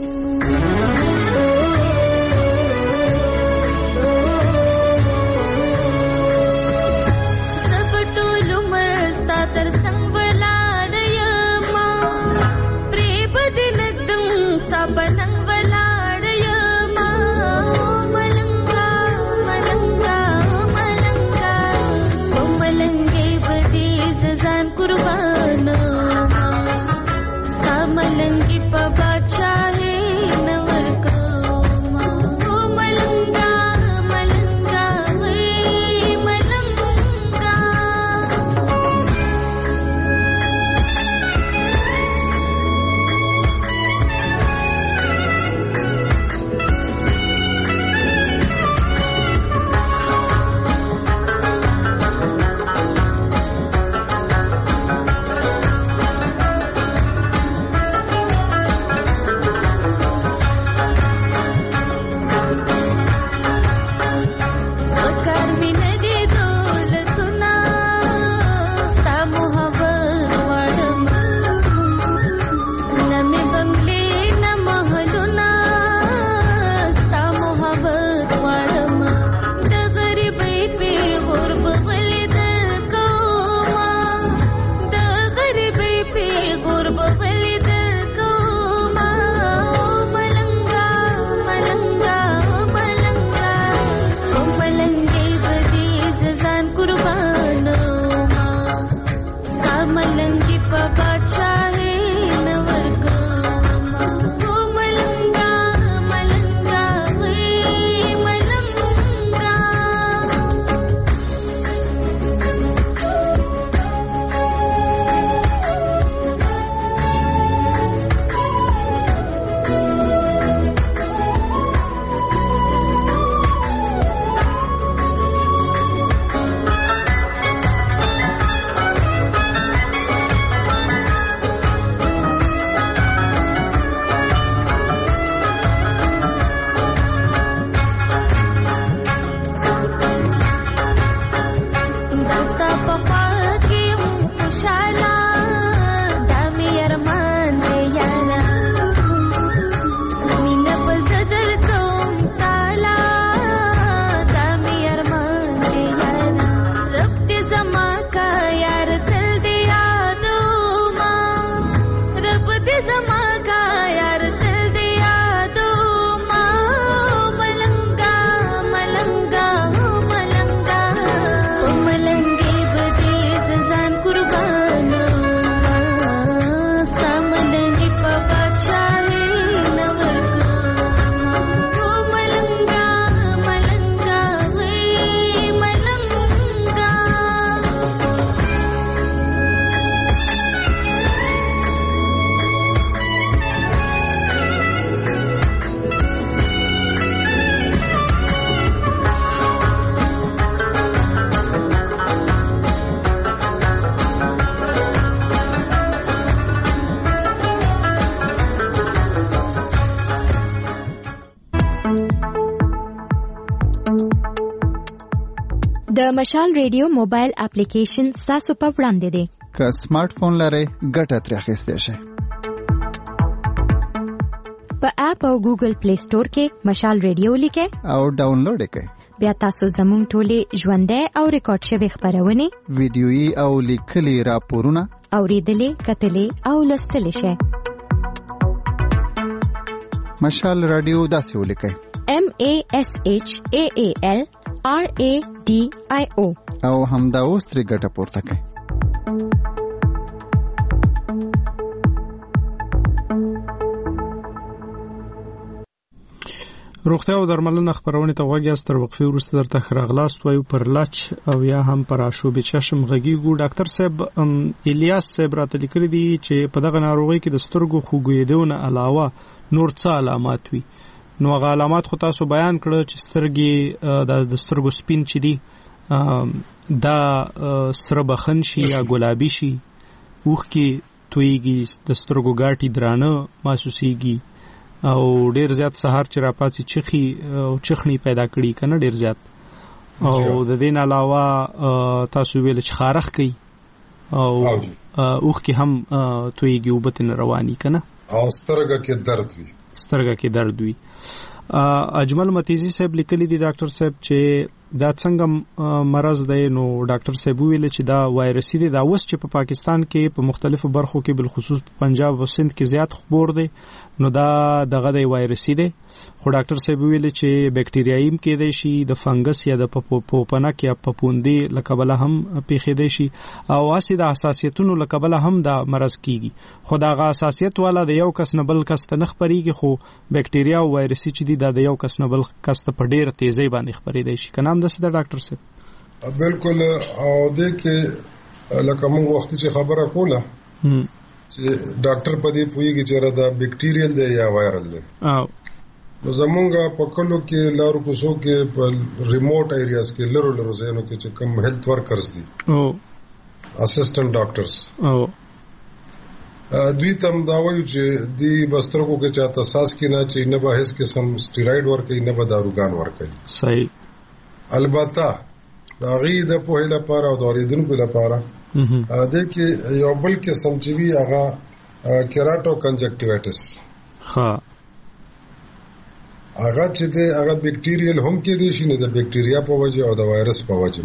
A: د مشال ریډیو موبایل اپلیکیشن تاسو په وړاندې دی.
E: که سمارټ فون لرئ ګټه ترې اخیستی شئ.
A: په اپ او ګوګل پلی سٹور کې مشال ریډیو لیکئ
E: او ډاونلوډ یې کړئ.
A: بیا تاسو زموږ ټولې ژوندۍ او ریکارډ شوي خبرونه
E: ویډیويي او لیکلي راپورونه
A: اوریدلې کتلې او لوستلې شئ.
E: مشال رادیو داسې ولیکئ:
A: M A S H A A L R A D I O
E: او همدا اوس ترې ګټه پورته کړئ.
D: روغتیا او درملنه خبرونه ته وګورئ. ستر وقفه وروسته درته خراغلاست وایو پر لچ او یا هم پر آشوب چشم غږیږو. ډاکټر صاحب الیاس صاحب راته لیکلي دي چې په دغه ناروغي کې د سترګو خوږېدو نه علاوه نور څه علامات وي. نو هغه علامات خو تاسو بیان کړل چې سترګې د سترګو سپین چي دي دا سره بخن شي یا ګلابي شي، اوخ کې تویږي، د سترګو ګاټي درانه محسوسيږي او ډیر زیات سحر چې راپاتې چخي او چخني پیدا کړي کنه ډیر زیات. او د دې علاوه تاسو ویل چې خارخ کوي او اوخ کې هم تویږي او بتن رواني کنه
F: او سترګه کې درد وي
D: سترګه کې درد وي. اجمل متیزی صاحب لیکلی دی ډاکټر صاحب چې دا څنګه مرض دی. نو ډاکټر صاحب ویل چې دا وایرسي دی، دا اوس چې په پاکستان کې په مختلفو برخو کې بالخصوص په پنجاب او سند کې زیات خبر دی، نو دا دغه دی وایرسي دی. خو ډاکټر صاحب ویل چې بکټریایم کې دی شي، د فنګس یا د پوپنک یا پپوندې لکبله هم پیښې دی شي او اسی د حساسیتونو لکبله هم دا مرض کیږي. خو دا غا حساسیت والا د یو کس نه بل کس ته نه خبريږي، خو بکټریا او وایرسي چې دی دا د یو کس نه بل کس ته په ډیره تیزی باندې خبرېدای شي. کنه هم دسه ډاکټر صاحب
F: بالکل. او دې کې لکه موږ وخت چې خبره کوله چې ډاکټر په دې پوهیږي چې را دا بکټیریل دی یا وایرل دی.
D: او
F: نو زمونږه په کلو کې لارو کوڅو کې په ریموټ ایریاز کې لرو لرو ځایونو کې چې کوم هیلث ورکرز دي
D: او
F: اسسټنټ ډاکټرز
D: او
F: دوی تم دا وایي چې دی بسترګو کې چاته ساس کې نه چې نه به هیڅ قسم سټیراید ورکړي نه به داروګان ورکړي.
D: صحیح.
F: البته دا غي د په لپاره او د اوریدونکو لپاره دا کې یو بل قسم چې وی هغه کیراټو کنجکټیوایټس ها هغه چې د هغه بکټیریل هم کې دي شي نه د بکټیریا په وجه او د وایرس په وجه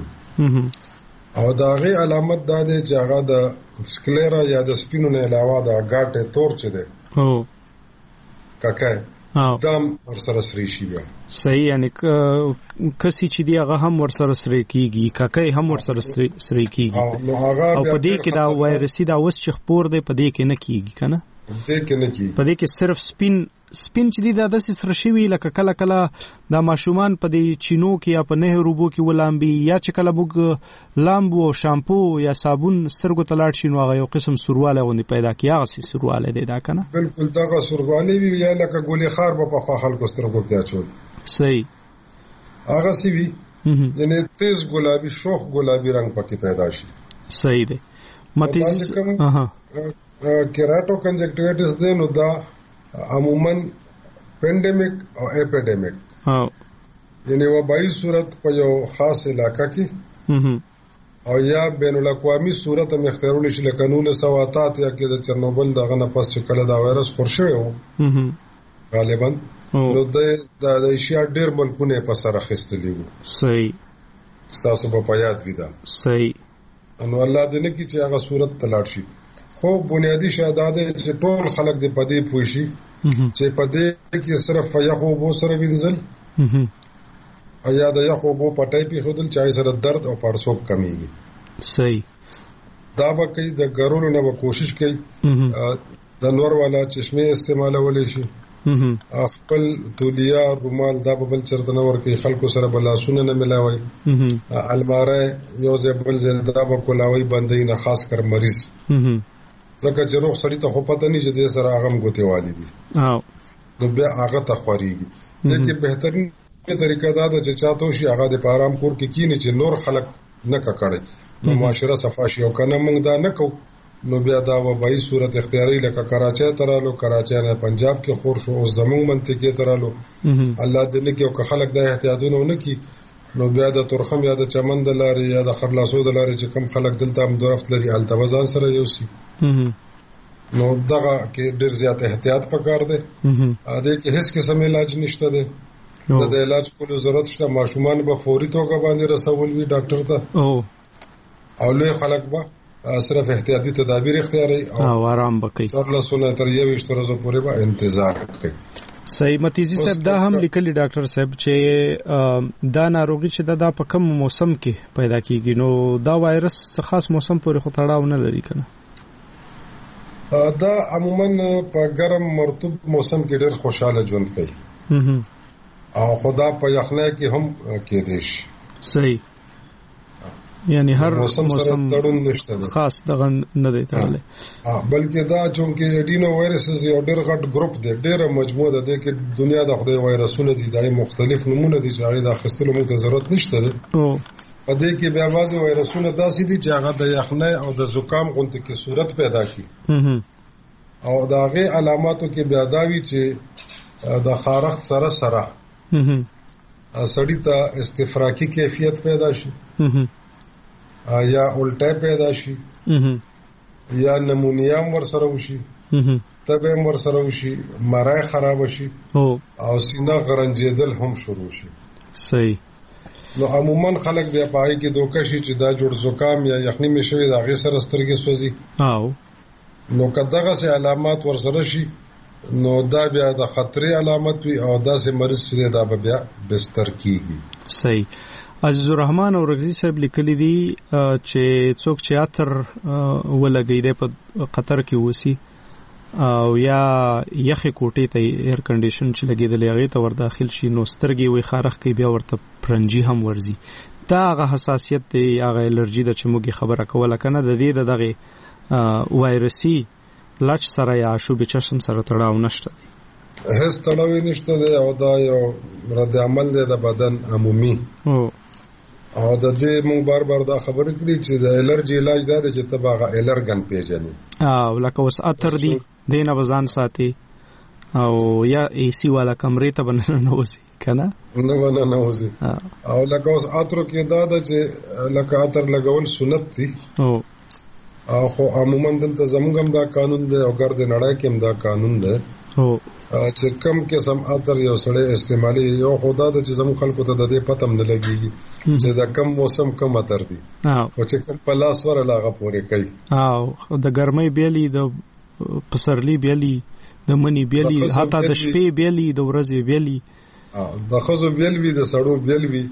F: او دا غي علامت دا ده چې هغه د سکلیرا یا د سپینو نه علاوه د غاټه تور چي ده
D: او
F: کاکه دم ورسره سری شي بیا.
D: صحیح. یعنی کسي چې دی هغه هم ورسره سری کیږي، کاکه هم ورسره سری کیږي او په دې کې دا وایرسي دا اوس چې خپور دی په دې کې نه کیږي کنه
F: دې کې نه کیږي.
D: په دې کې صرف سپین سپین چې دی دا د سره شوی لکه کله کله د ماشومان په دې چینو کې یا په نهر وبو کې ولامبي یا چې کله بوګ لامبو او شامپو یا صابون سترګو تلاړ شي نو هغه یو قسم سرواله غوندي پیدا کیږي. هغه سي سرواله دی دا کنه
F: بالکل دغه سرواله وی یا لکه ګولې خار په خوا خلکو سترګو کې اچول.
D: صحیح.
F: هغه سی وی یعنی تیز ګلابي شوخ ګلابي رنگ پکې پیدا شي.
D: صحیح دی. مته اها
F: کیراټو کنجکټیوایټس دی نو دا عموماً پینډیمک او اپیډیمک
D: ها
F: یعنی وبایي صورت په یو خاص علاقہ کې او یا بین الاقوامي صورت هم اختیارول شي لکه نو له سواتات یا کې د چرنوبل دغه نه پس چې کله دا وایرس خورشه وو غالبا نو د د ایشیا ډېر ملکونه په سر اخیستلی وو.
D: صحیح.
F: تاسو په پياد ویدا.
D: صحیح.
F: نو الله دې نه کی چې هغه صورت تلاړ شي. خو بنیادی شهادت چې ټول خلک دې پدې پوښي چې پدې کې صرف یخو بو سره وینځل ایا د یخو بو پټای په خودل چای سره درد او پړسوب کمیږي.
D: صحیح.
F: دا به کوي د ګرونو نه به کوشش کوي د نور والا چشمه استعمالول شي خپل تولیه رومال دا به بل چرته نه ورکي خلکو سره بلاسونه نه ملاوي الماره یو ځای بل ځای دا به کولاوي باندې نه خاص کر مریض لکه چې روغ سړی ته خو پته نه چې د سره هغه مګوتې والی دي
D: او
F: نو بیا هغه ته خوريږي. دغه بهترین طریقه دا ده چې چاته شي هغه د پارام کور کې کینې چې نور خلک نه ککړي نو معاشره صفاشي او کنه موږ دا نه کو نو بیا دا وبای صورت اختیاري لکه کراچۍ ترالو کراچۍ نه پنجاب کې خور شو او زموږ منطقې ترالو الله دې نه کې او خلک د احتیاطونه نه کی نو بیا د ترخم یا د چمن د لارې یا د خرلاسو د لارې چې کم خلک دلته هم درفت لري التبزان سره یو سي نو دغه کې ډېر زیات احتیاط پکار دی. ا دې کې هیڅ قسم علاج نشته دی. د علاج کولو ضرورت شته. ماشومان به فوري توګه باندې رسول وي ډاکټر ته او او له خلک به صرف احتیاطي تدابیر اختیاري
D: او آرام وکړي.
F: تر لسونه تر یو وشت ورځې پورې به انتظار کوي.
D: صحیح. متیزی صاحب دا هم لیکلی ډاکټر صاحب چې دا ناروغي چې دا په کوم موسم کې پیدا کیږي، نو دا وایرس څه خاص موسم پورې خو تړاو نه لري کنه؟
F: دا عموما په ګرم مرطوب موسم کې ډېر خوشاله ژوند کوي او خدا په یخنۍ کې هم کېدای شي.
D: صحیح. یعنی هر
F: موسم سره تړون نشته
D: خاص دغه نه دی تړلی،
F: بلکې دا چونکې اډینو وایرسز یو ډېر غټ ګروپ دی، ډېره مجموعه ده د کې دنیا د خدای وایرسونه دي، د مختلف نمونه دي چې هغه د اخیستلو موږ ته ضرورت نشته ده. په دې کې بیا بعضې وایرسونه داسې دي چې هغه د یخنۍ او د زکام غوندې کې صورت پیدا کړي او د هغې علاماتو کې بیا دا وي چې د خارښت سره سره سړي ته استفراقي کیفیت پیدا شي یا الټه پیدا شي یا نمونیا ورسره وشي، تبه ورسره وشي، مرای خراب شي او سینه غرنجېدل هم شروع شي.
D: صحیح.
F: نو عموما خلک بیا پای کې دوکه شي چې دا جوړ زکام یا یخني می شوی دا غي سره سترګې سوځي او نو کداغه سه علامات ورسره شي نو دا بیا د خطرې علامت وي او دا سه مریض سره دا بیا بستر کیږي.
D: صحیح. عزیز الرحمن اورغزی صاحب لیکلی دی چې څوک چې اتر ولګی دی په قطر کې وسی او یا یخې کوټې ته ایر کنډیشن چې لګیدلې هغه ته ور داخل شي نو سترګې وي خارخ کې بیا ورته پرنجي هم ورزي. دا هغه حساسیت دی، هغه الرجی د چې موږ خبره کوله کنه د دې د دغه وایرسي لچ سره یا شوب چشم سره تړاو نشته دی،
F: هیڅ تړاو نشته دی او دا یو رد عمل دی د بدن عمومي او د دې مونږ بار بار دا خبره کړې چې د الرجی علاج دا دی چې تباغه الرګن پیژنې
D: او لکه اوس اتر دی دینه وزن ساتي او یا ای سی والا کمرې ته بننه نوځي کنه
F: نو بننه نوځي او لکه اوس اتر کې دا د چې لکه اتر لګول سنت دي او او خو عموما دلته زموږ هم دا قانون دی او ګرد نړۍ کې هم دا قانون دی او چې کم قسم اتر یو سړی استعمالي یو خدا د چې زموږ خلکو ته د دې پته هم نه لګيږي چې دا کم موسم کم اتر دی او چې کم په لاس ور لاغه پورې کوي
D: او د ګرمۍ بیلي د پسرلی بیلي د منی بیلي حتی د شپې بیلي د ورځې بیلي
F: د خزو بیل وی د سړو بیل وی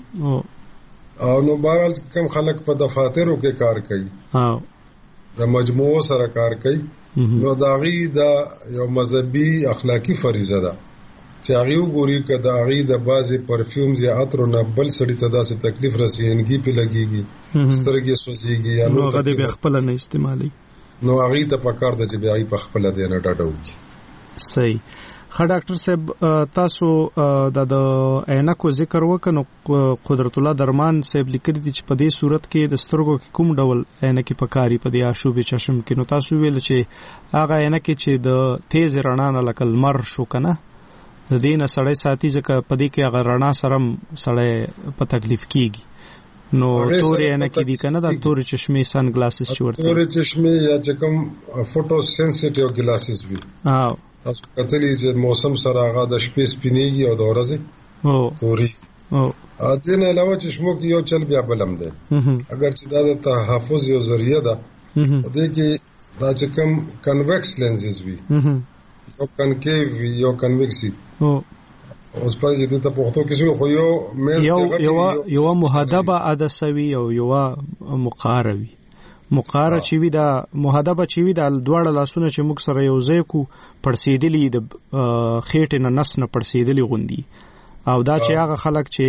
F: او نو بهرحال کم خلک په دفاترو کې کار کوي او د مجموعو سره کار کوي نو داغي دا یو مذهبي اخلاقی فریضه ده چې هغه وګوري کده هغه د بازي پرفیومز یا عطرونه بل سړی ته داسې تکلیف رسېږي په لګيږي سترګې سوځيږي یا
D: نو هغه به خپل نه استعمالي
F: نو هغه ته پکار ده چې بیا په خپل دی نه ډاډو.
D: صحیح. خا ډاکټر صاحب تاسو د عینکو ذکر وکړو، قدرت الله درمان صاحب لیکلي دي چې په دې صورت کې د سترګو کې کوم ډول عینکې پکاري په دې آشوب چشم کې، نو تاسو ویل چې هغه عینکې چې د تیز رڼا نه لکه لمر شو کنه د دې نه سړی ساتي ځکه په دې کې هغه رڼا سره سړی په تکلیف کیږي. نو تورې عینکې دي کنه د تورې چشمې سن ګلاسز چې ورته
F: تورې چشمې یا چې کوم فوټو سنسټیو ګلاسز وي
D: او
F: تاسو کتلی چې موسم سره هغه د شپې سپینېږي او د ورځې او توري او ا دې نه علاوه چشمو کې یو چل بیا بلم ده اگر چې دا د تحفظ یو ذریعہ ده دې کې دا چې کوم کنویکس لینزز وي یو کنکیو یو کنویکسي او اوس په دې ته په وختو کې خو یو
D: یو یو یو محدبه عدسوي او یو مقاروي مقاره چې وی دا محدبه چې وی دا دواړه لاسونه چې موږ سره یو ځای کو پړسیدلی د خېټه نه نس نه پړسیدلی غوندي او دا چې هغه خلک چې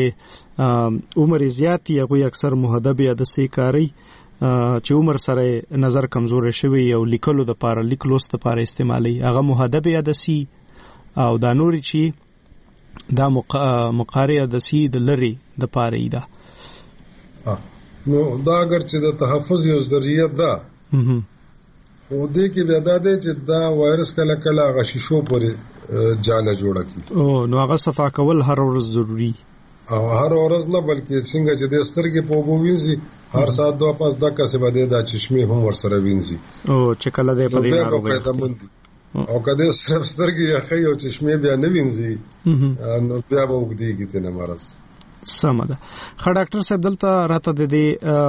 D: عمر زیات یې هغه اکثر محدبه عدسي کاری چې عمر سره نظر کمزور شوی او لیکلو د پاره لیکلوس د پاره استعمالي هغه محدبه عدسي او دا نوري چې دا مقاره عدسي د لری د پاره ای دا
F: نو دا اگر چې د تحفظ یو ذریعہ ده خو دې کې بیا دا دی چې دا وایرس کله کله هغه شیشو پورې جاله جوړه کی
D: او نو هغه صفا کول هر ورځ ضروری
F: او هر ورځ نه بلکې څنګه چې د سترګې په وبو وینځي هر سات دوه پاس دقیقه سه بده دا چشمه هم ور سره وینځي
D: او چې کله دې په دې ناروغي
F: او کله صرف سترګې یا خې او چشمه بیا نه وینځي نو بیا به وګديږي ته نه مرز
D: سمه. خا ډاکټر صاحب دلته راته د دې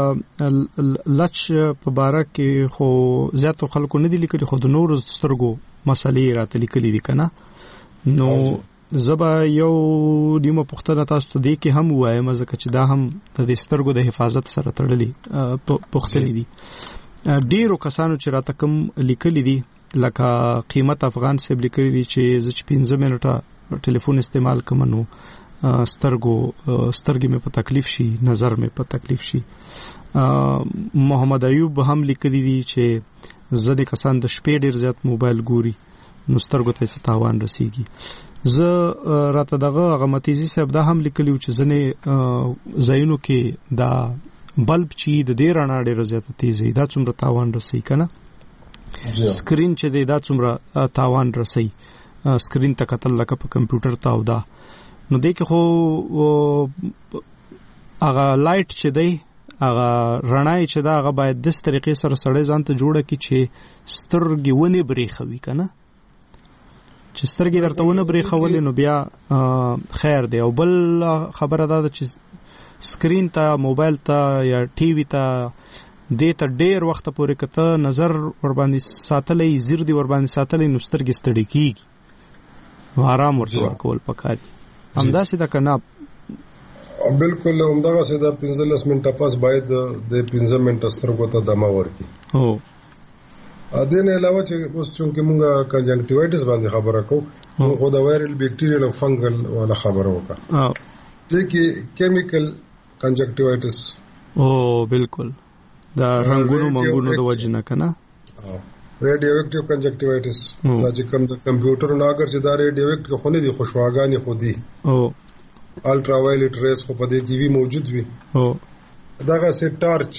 D: لچ په باره کې خو زیاتو خلکو نه دي لیکلي، خو د نور سترګو مسلې راته لیکلي دي کنه. نو زبا یو نیمه پښتنه تاسو ته دی کې هم وایم ځکه چې دا هم د سترګو د حفاظت سره تړلي پښتني دي. ډیرو کسانو چې راته کوم لیکلي دي لکه قیمت افغان صاحب لیکلي دي چې زه چې پنځه منټه ټلیفون استعمال کوم نو سترګو سترګې مې په تکلیف شي، نظر مې په تکلیف شي. محمد ایوب هم لیکلي دي چې زه د کسان د شپې ډیر زیات موبایل ګوري نو سترګو ته څه تاوان رسیږي. زه راته دغه غمتیزي صاحب دا هم لیکلي چې ځنې ځایونو کې دا بلب چې د دې رڼا ډېره زیاته تیزه دا څومره تاوان رسوي کنه، سکرین چې دی دا څومره تاوان رسوي، سکرین ته کتل لکه په کمپیوټر ته او دا نو دی کې خو هغه لایټ چې دی هغه رڼا چې دا هغه باید د طریقې سره سړی ځان ته جوړه کړي چې سترګې ونه برېښوي کنه، چې سترګې درته ونه برېښولې نو بیا خیر دی. او بل خبره دا ده چې سکرین ته موبایل ته یا ټي وي ته دې ته ډېر وخت پورې کته نظر ور باندې ساتلې زیر دی ور باندې ساتلې نو سترګې ستړي کیږي نو آرام ورته ورکول پکاري. همداسې ده کنه
F: بالکل همدغه سي د پنځلس منټه پس باید د پنځه منټه سترګو ته دمه ورکړي.
D: هو
F: ا دې نه علاوه چې اوس چې موږ کنجنکټیوایټس باندې خبره کوو نو د وایرل بیکټیریل او فنګل ولا خبره وکړه. ا دې کې کیمیکل کنجنکټیوایټس
D: او بالکل دا رنگونو منګونو د وجنه کنه
F: ریډیو اکټیو کنجنکټیوایټس دا چې کوم د کمپیوټر نو اگر چې دا ریډیو اکټ خو نه دي خوشواګانی خو دي
D: او
F: الټرا وایلیټ ریز خو په دې کې وی موجود وي او داغه سي ټارچ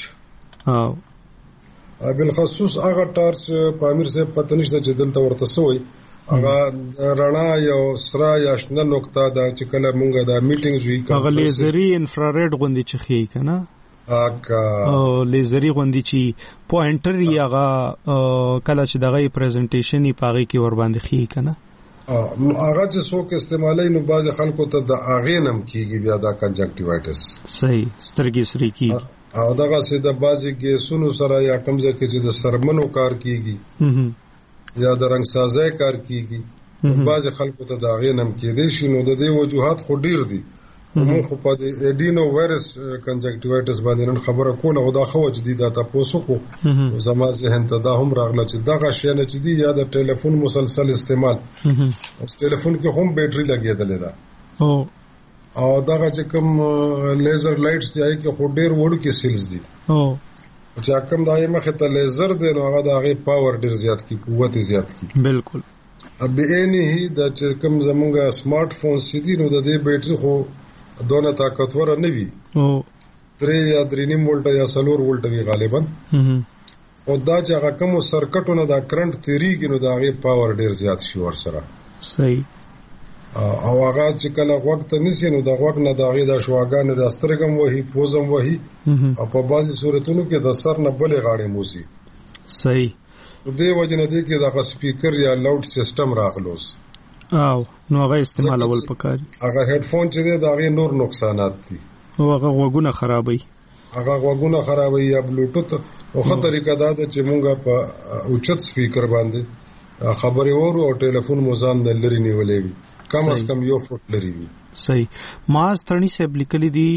F: او بالخصوص هغه ټارچ په امیر صاحب پته نشته چې دلته ورته سوی هغه رڼا یو سره یا شنه نقطه دا چې کله مونږه دا میټینګز وی
D: هغه لیزري انفراریډ غوندي چې خي کنه
F: هغه
D: لیزري غوندي چې پوینټر یې هغه کله چې دغه پریزنټیشن یې پاغي کې ور باندې خي کنه
F: نو هغه چې څوک استعمالي نو باز خلکو ته د اغه نم کیږي بیا دا کنجنکټیوایټس
D: صحیح سترګې سری کی
F: او دغه سي د بازي ګیسونو سره یا کمزه کې چې د سرمنو کار کیږي یا د رنگ سازي کار کیږي باز خلکو ته د اغه نم کېدې شي نو د دې وجوهات خو ډیر دي. مون خو په دې اډینو وایرس کنجنکټیوایټس باندې نن خبره کوله او دا خو جديده تاسو کو زما ذهن ته دا هم راغله چې دغه شی نه چې دی یا د ټلیفون مسلسل استعمال او ټلیفون کې هم بیټري لګیدلې ده
D: او
F: او دغه چې کوم لیزر لایټس دی چې خو ډیر وړو کې سیلز دي
D: او
F: چې کوم دایې مخه ته لیزر دی نو هغه د هغه پاور ډیر زیات کی قوت زیات کی
D: بالکل.
F: اب اینی هی د چې کوم زمونږه سمارټ فون سیدي نو د دې بیټري خو دونه طاقتور نه وي
D: او
F: درې یا درې نیم وولټ یا څلور وولټ وی غالبا خو دا چې هغه کوم سرکټونه دا کرنٹ تیریږي نو دا غي پاور ډیر زیات شي ور سره
D: صحیح.
F: او هغه چې کله وخت نسی نو دا وخت نه دا غي د شواګان د سترګم وਹੀ پوزم وਹੀ او په بعضي صورتونو کې د سر نه بلې غاړې موسی
D: صحیح.
F: دې وجه نه دی کې دا سپیکر یا لاوډ سیستم راغلوس
D: او نو هغه استعمالول پکاري.
F: هغه هډ فون چې دی دا غي نور نقصانات دي
D: او هغه غوګونه خرابوي
F: هغه غوګونه خرابوي یا بلوټوث او خطر طریقه دا ده چې مونږه په اوچت سپیکر باندې خبرې ورو او ټلیفون موزان د لري نیولې وي کم از کم یو فوټ لري وي.
A: صحیح. ما ستړي سه لیکلي دي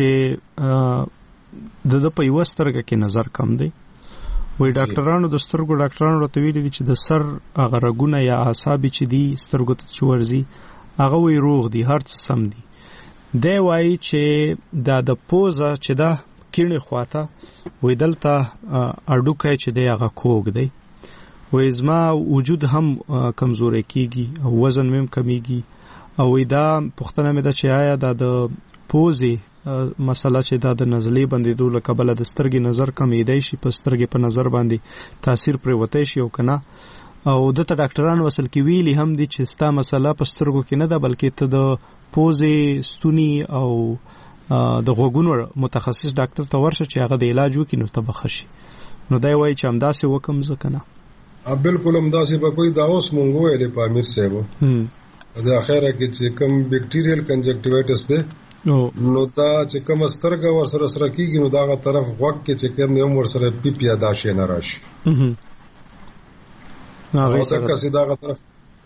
A: چې د د په یو سترګه کې نظر کم دی. وای ډاکټرانو د سترګو ډاکټرانو راته ویلي دي چې د سر هغه رګونه یا اعصاب چې دي سترګو ته چورځي هغه وی روغ دي هر څه سم دي. دی وای چې دا د پوزه چې دا کینې خواته وای دلته اډوکه چې دی هغه کوګ دی. وای زما وجود هم کمزوري کیږي او وزن مم کمیږي او دا پښتنه مې دا چې آیا دا د پوزي مسله چې دا د نزلې باندې دوله قبل د سترګې نظر کمېدای شي په سترګې په نظر باندې تاثیر پرې وته شي او کنه او د ته ډاکټرانو وصل کې ویلي هم دي چې ستا مسله په سترګو کې نه ده بلکې ته د پوزې ستوني او د غوګونو متخصص ډاکټر ته ورشه چې هغه د علاج وکړي نو ته بخښي. نو دا وایي چې همداسې وکم زه کنه
F: بالکل همداسې به کوئی دا اوس مونږ ویلې په امیر صاحب د اخره کې چې کوم بیکټیریل کنجنکټیوایټس ده نو دا چې کوم سترګه ور سره سره کیږي نو داغه طرف وق کې چې کوم یو ور سره پی پی ادا شي نه راشي. هغه څنګه چې داغه طرف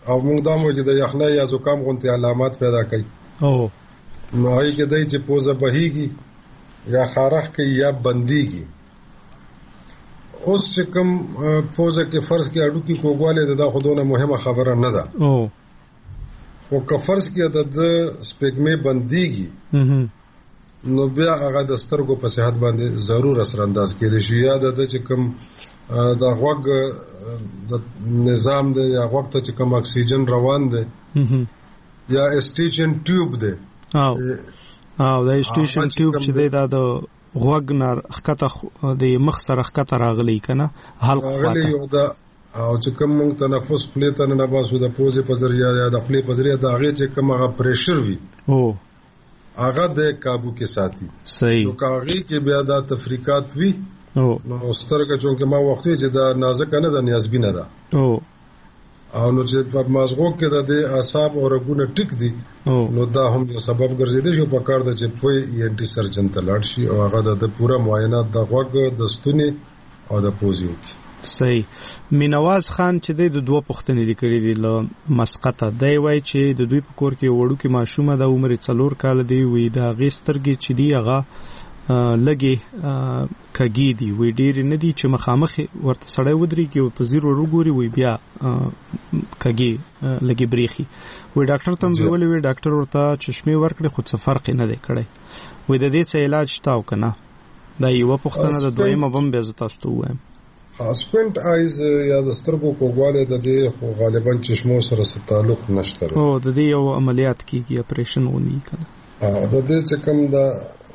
F: او موږ دا مو چې د یخنۍ یا زکام غونډه علامات پیدا کوي
D: او
F: نو هغه کې دای چې پوزه بهيږي یا خارخ کوي یا بنديږي. اوس چې کوم پوزه کې فرض کې اډو کې کوګواله دا خودونه مهمه خبره نه ده
D: او
F: خو که فرض کې د سپګمې بنديږي نو بیا هغه د سترګو په صحت باندې ضرور اثر انداز کېږي شي یا د چې کوم د غوږ د نظام دی یا غوږ ته چې کوم اکسیجن روان دی یا اسټیشن ټیوب دی
D: او او د اسټیشن ټیوب چې دی دا د غوږ نار خکته د مخ سره خکته راغلی کنه حلق
F: راغلی یو دا او چې کوم موږ تنفس خپل ته نه باسو د پوزې په ذریعہ یا د خپل په ذریعہ دا هغه چې کوم هغه پریشر وي
D: او
F: هغه د قابو کې ساتي.
D: صحیح.
F: نو کاغی کې بیا دا تفریقات وي
D: او
F: نو سترګه چونکه ما وخت چې دا نازک نه ده نیازبی نه ده
D: او
F: او نو چې په مازغو کې د اعصاب او رګونه ټیک دي نو دا هم یو سبب ګرځیدي چې په کار د چې په ای ډي سرجن ته لاړ شي او هغه د پوره معاینات د غوږ د ستوني او د پوزې وکړي.
D: صحیح. مینواز خان چې د دوه پښتنې لیکلي دي له مسقطه دی وای چې د دوی په کور کې وړو کې ماشومه د عمر څلور کال دی وی دا غیسترګي چې دی هغه لګي کګي دی وی ډیر نه دی چې مخامخ ورته سړی ودري کې په زیرو وګوري وی بیا کګي لګي بریخي وی ډاکټر ته ویلې وی ډاکټر ورته چشمه ورکړي خو څه فرق نه دی کړی وی د دې څه علاج تاو کنه دا یو پښتنه د دویمه بم بیا تاسو ته وایم.
F: سپینټ آیز یا د سترګو کوګواله د دې خو غالبا چشمو سره تعلق نشته
D: او د دې یو عملیات کیږي اپریشن ونی کنه
F: ا د دې چې کوم دا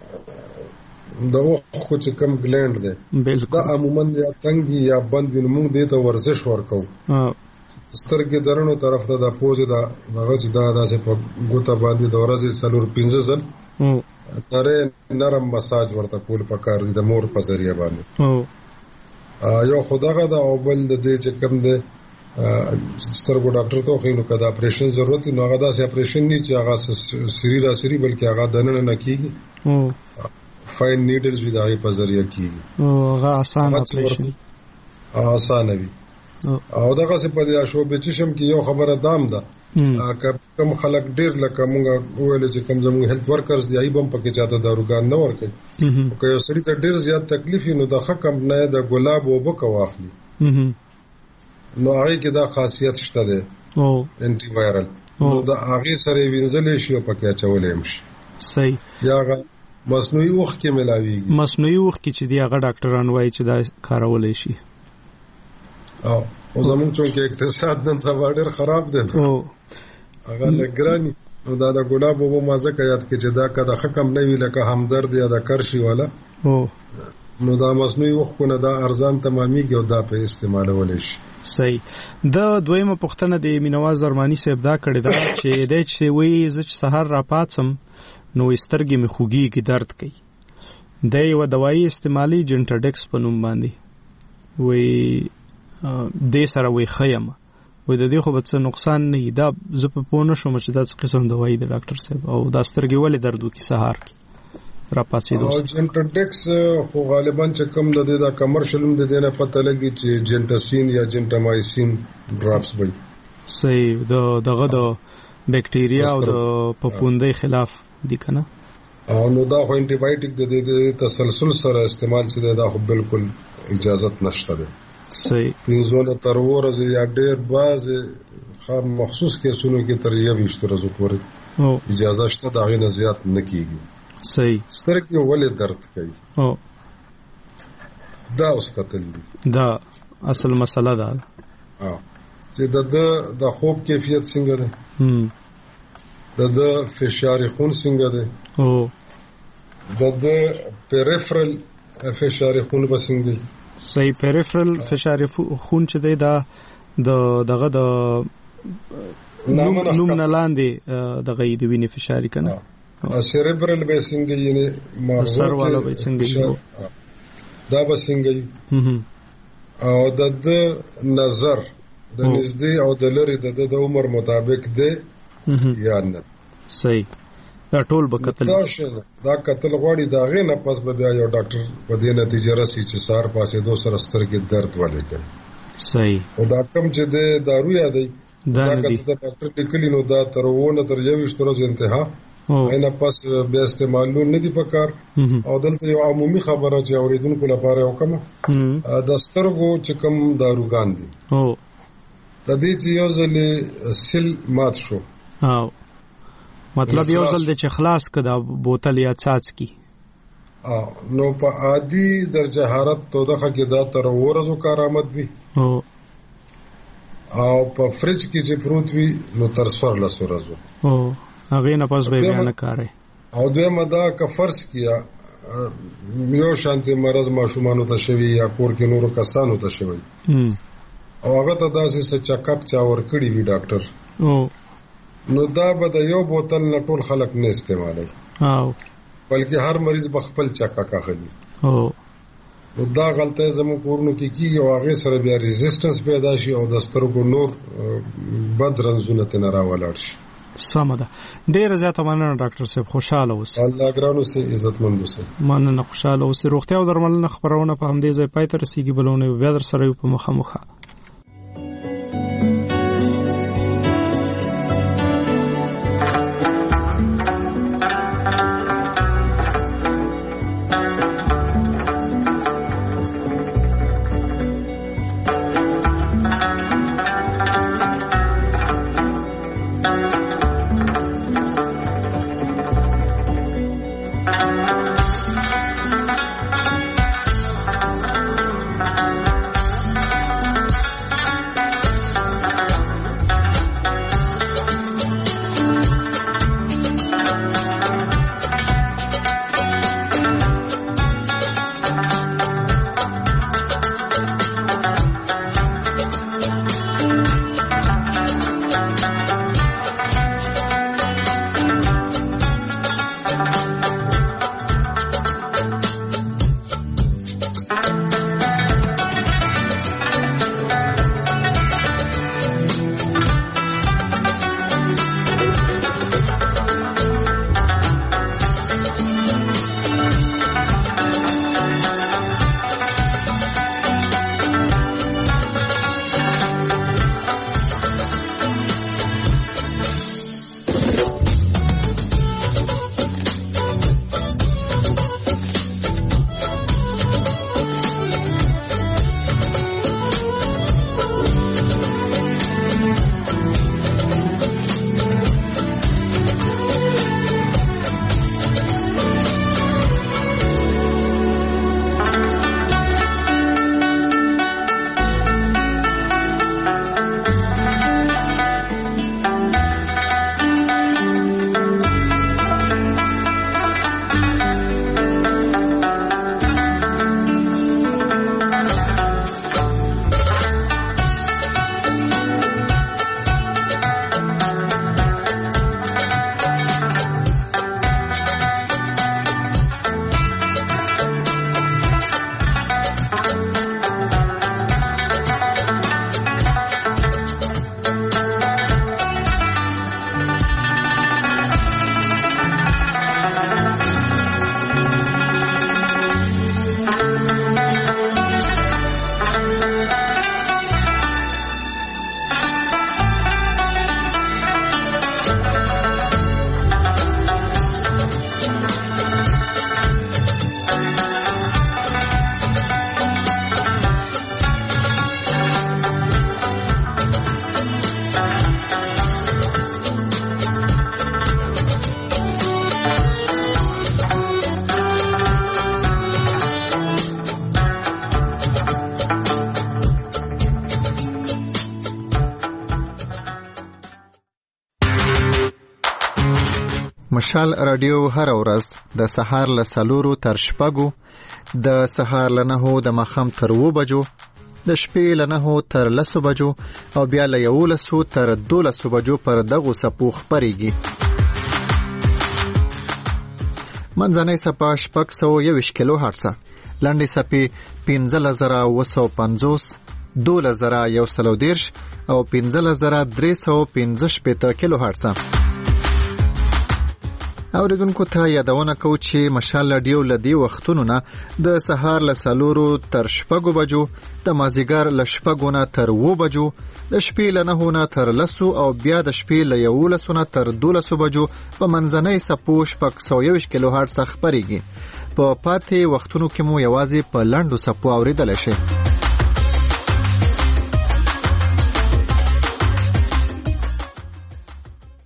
F: د خو چې کوم ګلند دی دا عموما یا تنګي یا بند ویني موږ دې ته ورزش ورکو سترګې درنو طرف ته د پوزې دا هغه چې دا داسې په ګوته باندې د ورځې څلور پنځه ځل ترې نرم مساج ورته کول پکار دي د مور په ذریعہ باندې یو خدغه دا او بل د دې چې کوم دی سترګو ډاکټر ته خو نو کدا اپریشن ضرورت نو هغه دا سي اپریشن نه چې هغه سری را سری بلکې هغه دنه نه کیږي فاین نیډلز وی دغه په ذریعہ کیږي
D: او هغه آسان اپریشن
F: آسان وي او دغه څه په دې شو به چې شم کې یو خبره دام ده کوم خلک ډیر لکه مونږ ویل چې کوم زموږ هیلث ورکرز دی ایبم پکې چاته داروګان نه ورکي او که یو سړی ته ډیر زیات تکلیف نو د حکم نه د ګلاب او بک واخلي نو هغه کې دا خاصیت شته ده او انټي وایرل نو دا هغه سره وینځل شي او پکې چولې شي.
D: صحیح.
F: یا مصنوعي وخت کې ملاويږي
D: مصنوعي وخت کې چې دی هغه ډاکټران وایي چې دا کارولې شي
F: او او زموږ چې اقتصاد نن سبا ډېر خراب دی
D: او
F: هغه لګرانی نو دا د ګلاب او مازه کې یاد کې چې دا کده حکم نه وی لکه همدرد یا د کرشي والا
D: او
F: نو دا مصنوعي وختونه دا ارزان تماميږي او دا په استعمالول شي.
D: صحیح. د دویمه پښتنه د مینواز ارمانی صاحب دا کړی دا چې د چې وی ز سحر را پاتسم نو سترګې می خوږي کې درد کوي د یو دوايي استعمالي جنټاډکس په نوم باندې وی د سره وی خیم وی د دې خو به څه نقصان نه دا زه په پونه شوم چې دا څه قسم دوايي د ډاکټر صاحب او دا سترګې ولې درد وکي سحر کې را پاتې دوه
F: او جنټاډکس خو غالبا چې کوم د دې دا کمرشل هم د دې نه پته لګي چې جنټاسین یا جنټامایسین ډراپس وي.
D: صحیح. د دغه د بکټیریا او د پپوندې خلاف دي کنه
F: او نو دا خو انټي بایوټیک د دې تسلسل سره استعمال چې دا خو بالکل اجازه نشته ده.
D: صحیح.
F: پینځونه تر ورځې یا ډېر باز خام مخصوص کیسونو کې تر یو وشت ورځې پورې او اجازه شته دا غي نه زیات نه کیږي.
D: صحیح.
F: سترګې ولې درد کوي
D: او
F: دا اوس قتل دي
D: دا اصل مسله ده
F: اه چې د د خوب کیفیت څنګه ده
D: هم
F: د د فشار خون څنګه ده او د د پیریفرل فشار خون بسنګي.
D: صحیح. پیریفرل فشار خون چې دی دا د دغه د نوم نه لاندې دغه د وینې فشار کنه
F: سیریبرل بسنګي یعنی مغز
D: سر والا بسنګي
F: دا بسنګي او د د نظر د نږدې او د لری د د عمر مطابق دی یا نه.
D: صحیح. دا ټول به قتل
F: دا شنه دا قتل غواړي دا غي نه پس به یو ډاکټر په دې نتیجه راسي چې سار پاسې دو سره سترګې درد ولې کوي.
D: صحیح.
F: او دا کوم چې د دارو یادې
D: دا ندی
F: دا ډاکټر لیکلی نو دا تر ونه تر یویشت ورځې انتها اینه پس بیا استعمالول نه دی پکار. او دلته یو عمومي خبره چې اوریدونکو لپاره وکم د سترګو چې کوم داروګان دي او د دې چې یو ځل سیل مات شو
D: او مطلب یو ځل د چې خلاص کړه بوتل یا څاڅکی
F: نو په عادي درجه حرارت تو دغه کې دا تر ورځو کارآمد وي او او په فریج کې چې پروت وي نو تر څوار لس ورځو
D: او هغه نه پس به بیان کاري.
F: او دوی دا که فرض کیا یو شانتي مرز ماشومانو ته شوی یا کور کې نورو کسانو ته شوی او هغه ته داسې څه چکاپ چا ور کړی وی ډاکټر او نو دا به د یو بوتل نه ټول خلک نه استعمالوي او بلکې هر مریض به خپل چکا اخلي او نو دا غلطه زموږ کورونو کې کیږي او هغه سره بیا ریزिस्टنس پیدا شي او د سترګو نور بد رنځونه ته نه راولاړ شي.
D: سمه ده. ډیره زیاته مننه ډاکټر صاحب، خوشاله اوسئ.
F: الله ګرانو سي عزتمند اوسئ.
D: مننه، خوشاله اوسئ. روغتیا او درملنه خبرونه په همدې ځای پای ته رسیږي. بلونه بیا در سره یو په مخامخ.
E: مشال رادیو هر ورځ د سهار له سلورو تر شپږو، د سهار له نهو د ماښام تر اوو بجو، د شپې له نهو تر لسو بجو او بیا له یولسو تر دولسو بجو پر دغو څپو خپرېږي. منځنۍ څپه شپږ سوه یوویشت کیلو هرڅه، لنډې څپې پنځلس زره اووه سوه پنځوس، دولس زره یو سل او دېرش او پنځلس زره درې سوه پنځه شپېته کیلو هرڅه. اوریدونکو ته یادونه کوو چې مشال رادیو لدی وختونو نه د سهار له سلورو تر شپږو بجو، د مازیګر له شپږو نه تر اوو بجو، د شپې له نهو نه تر لسو او بیا د شپې له یولسو نه تر دولسو بجو په منځنۍ څپو شپږ سوه یوویشت کیلو هرټز خپرېږي. په پاتې وختونو کې مو یوازې په لنډو څپو اورېدلی شئ.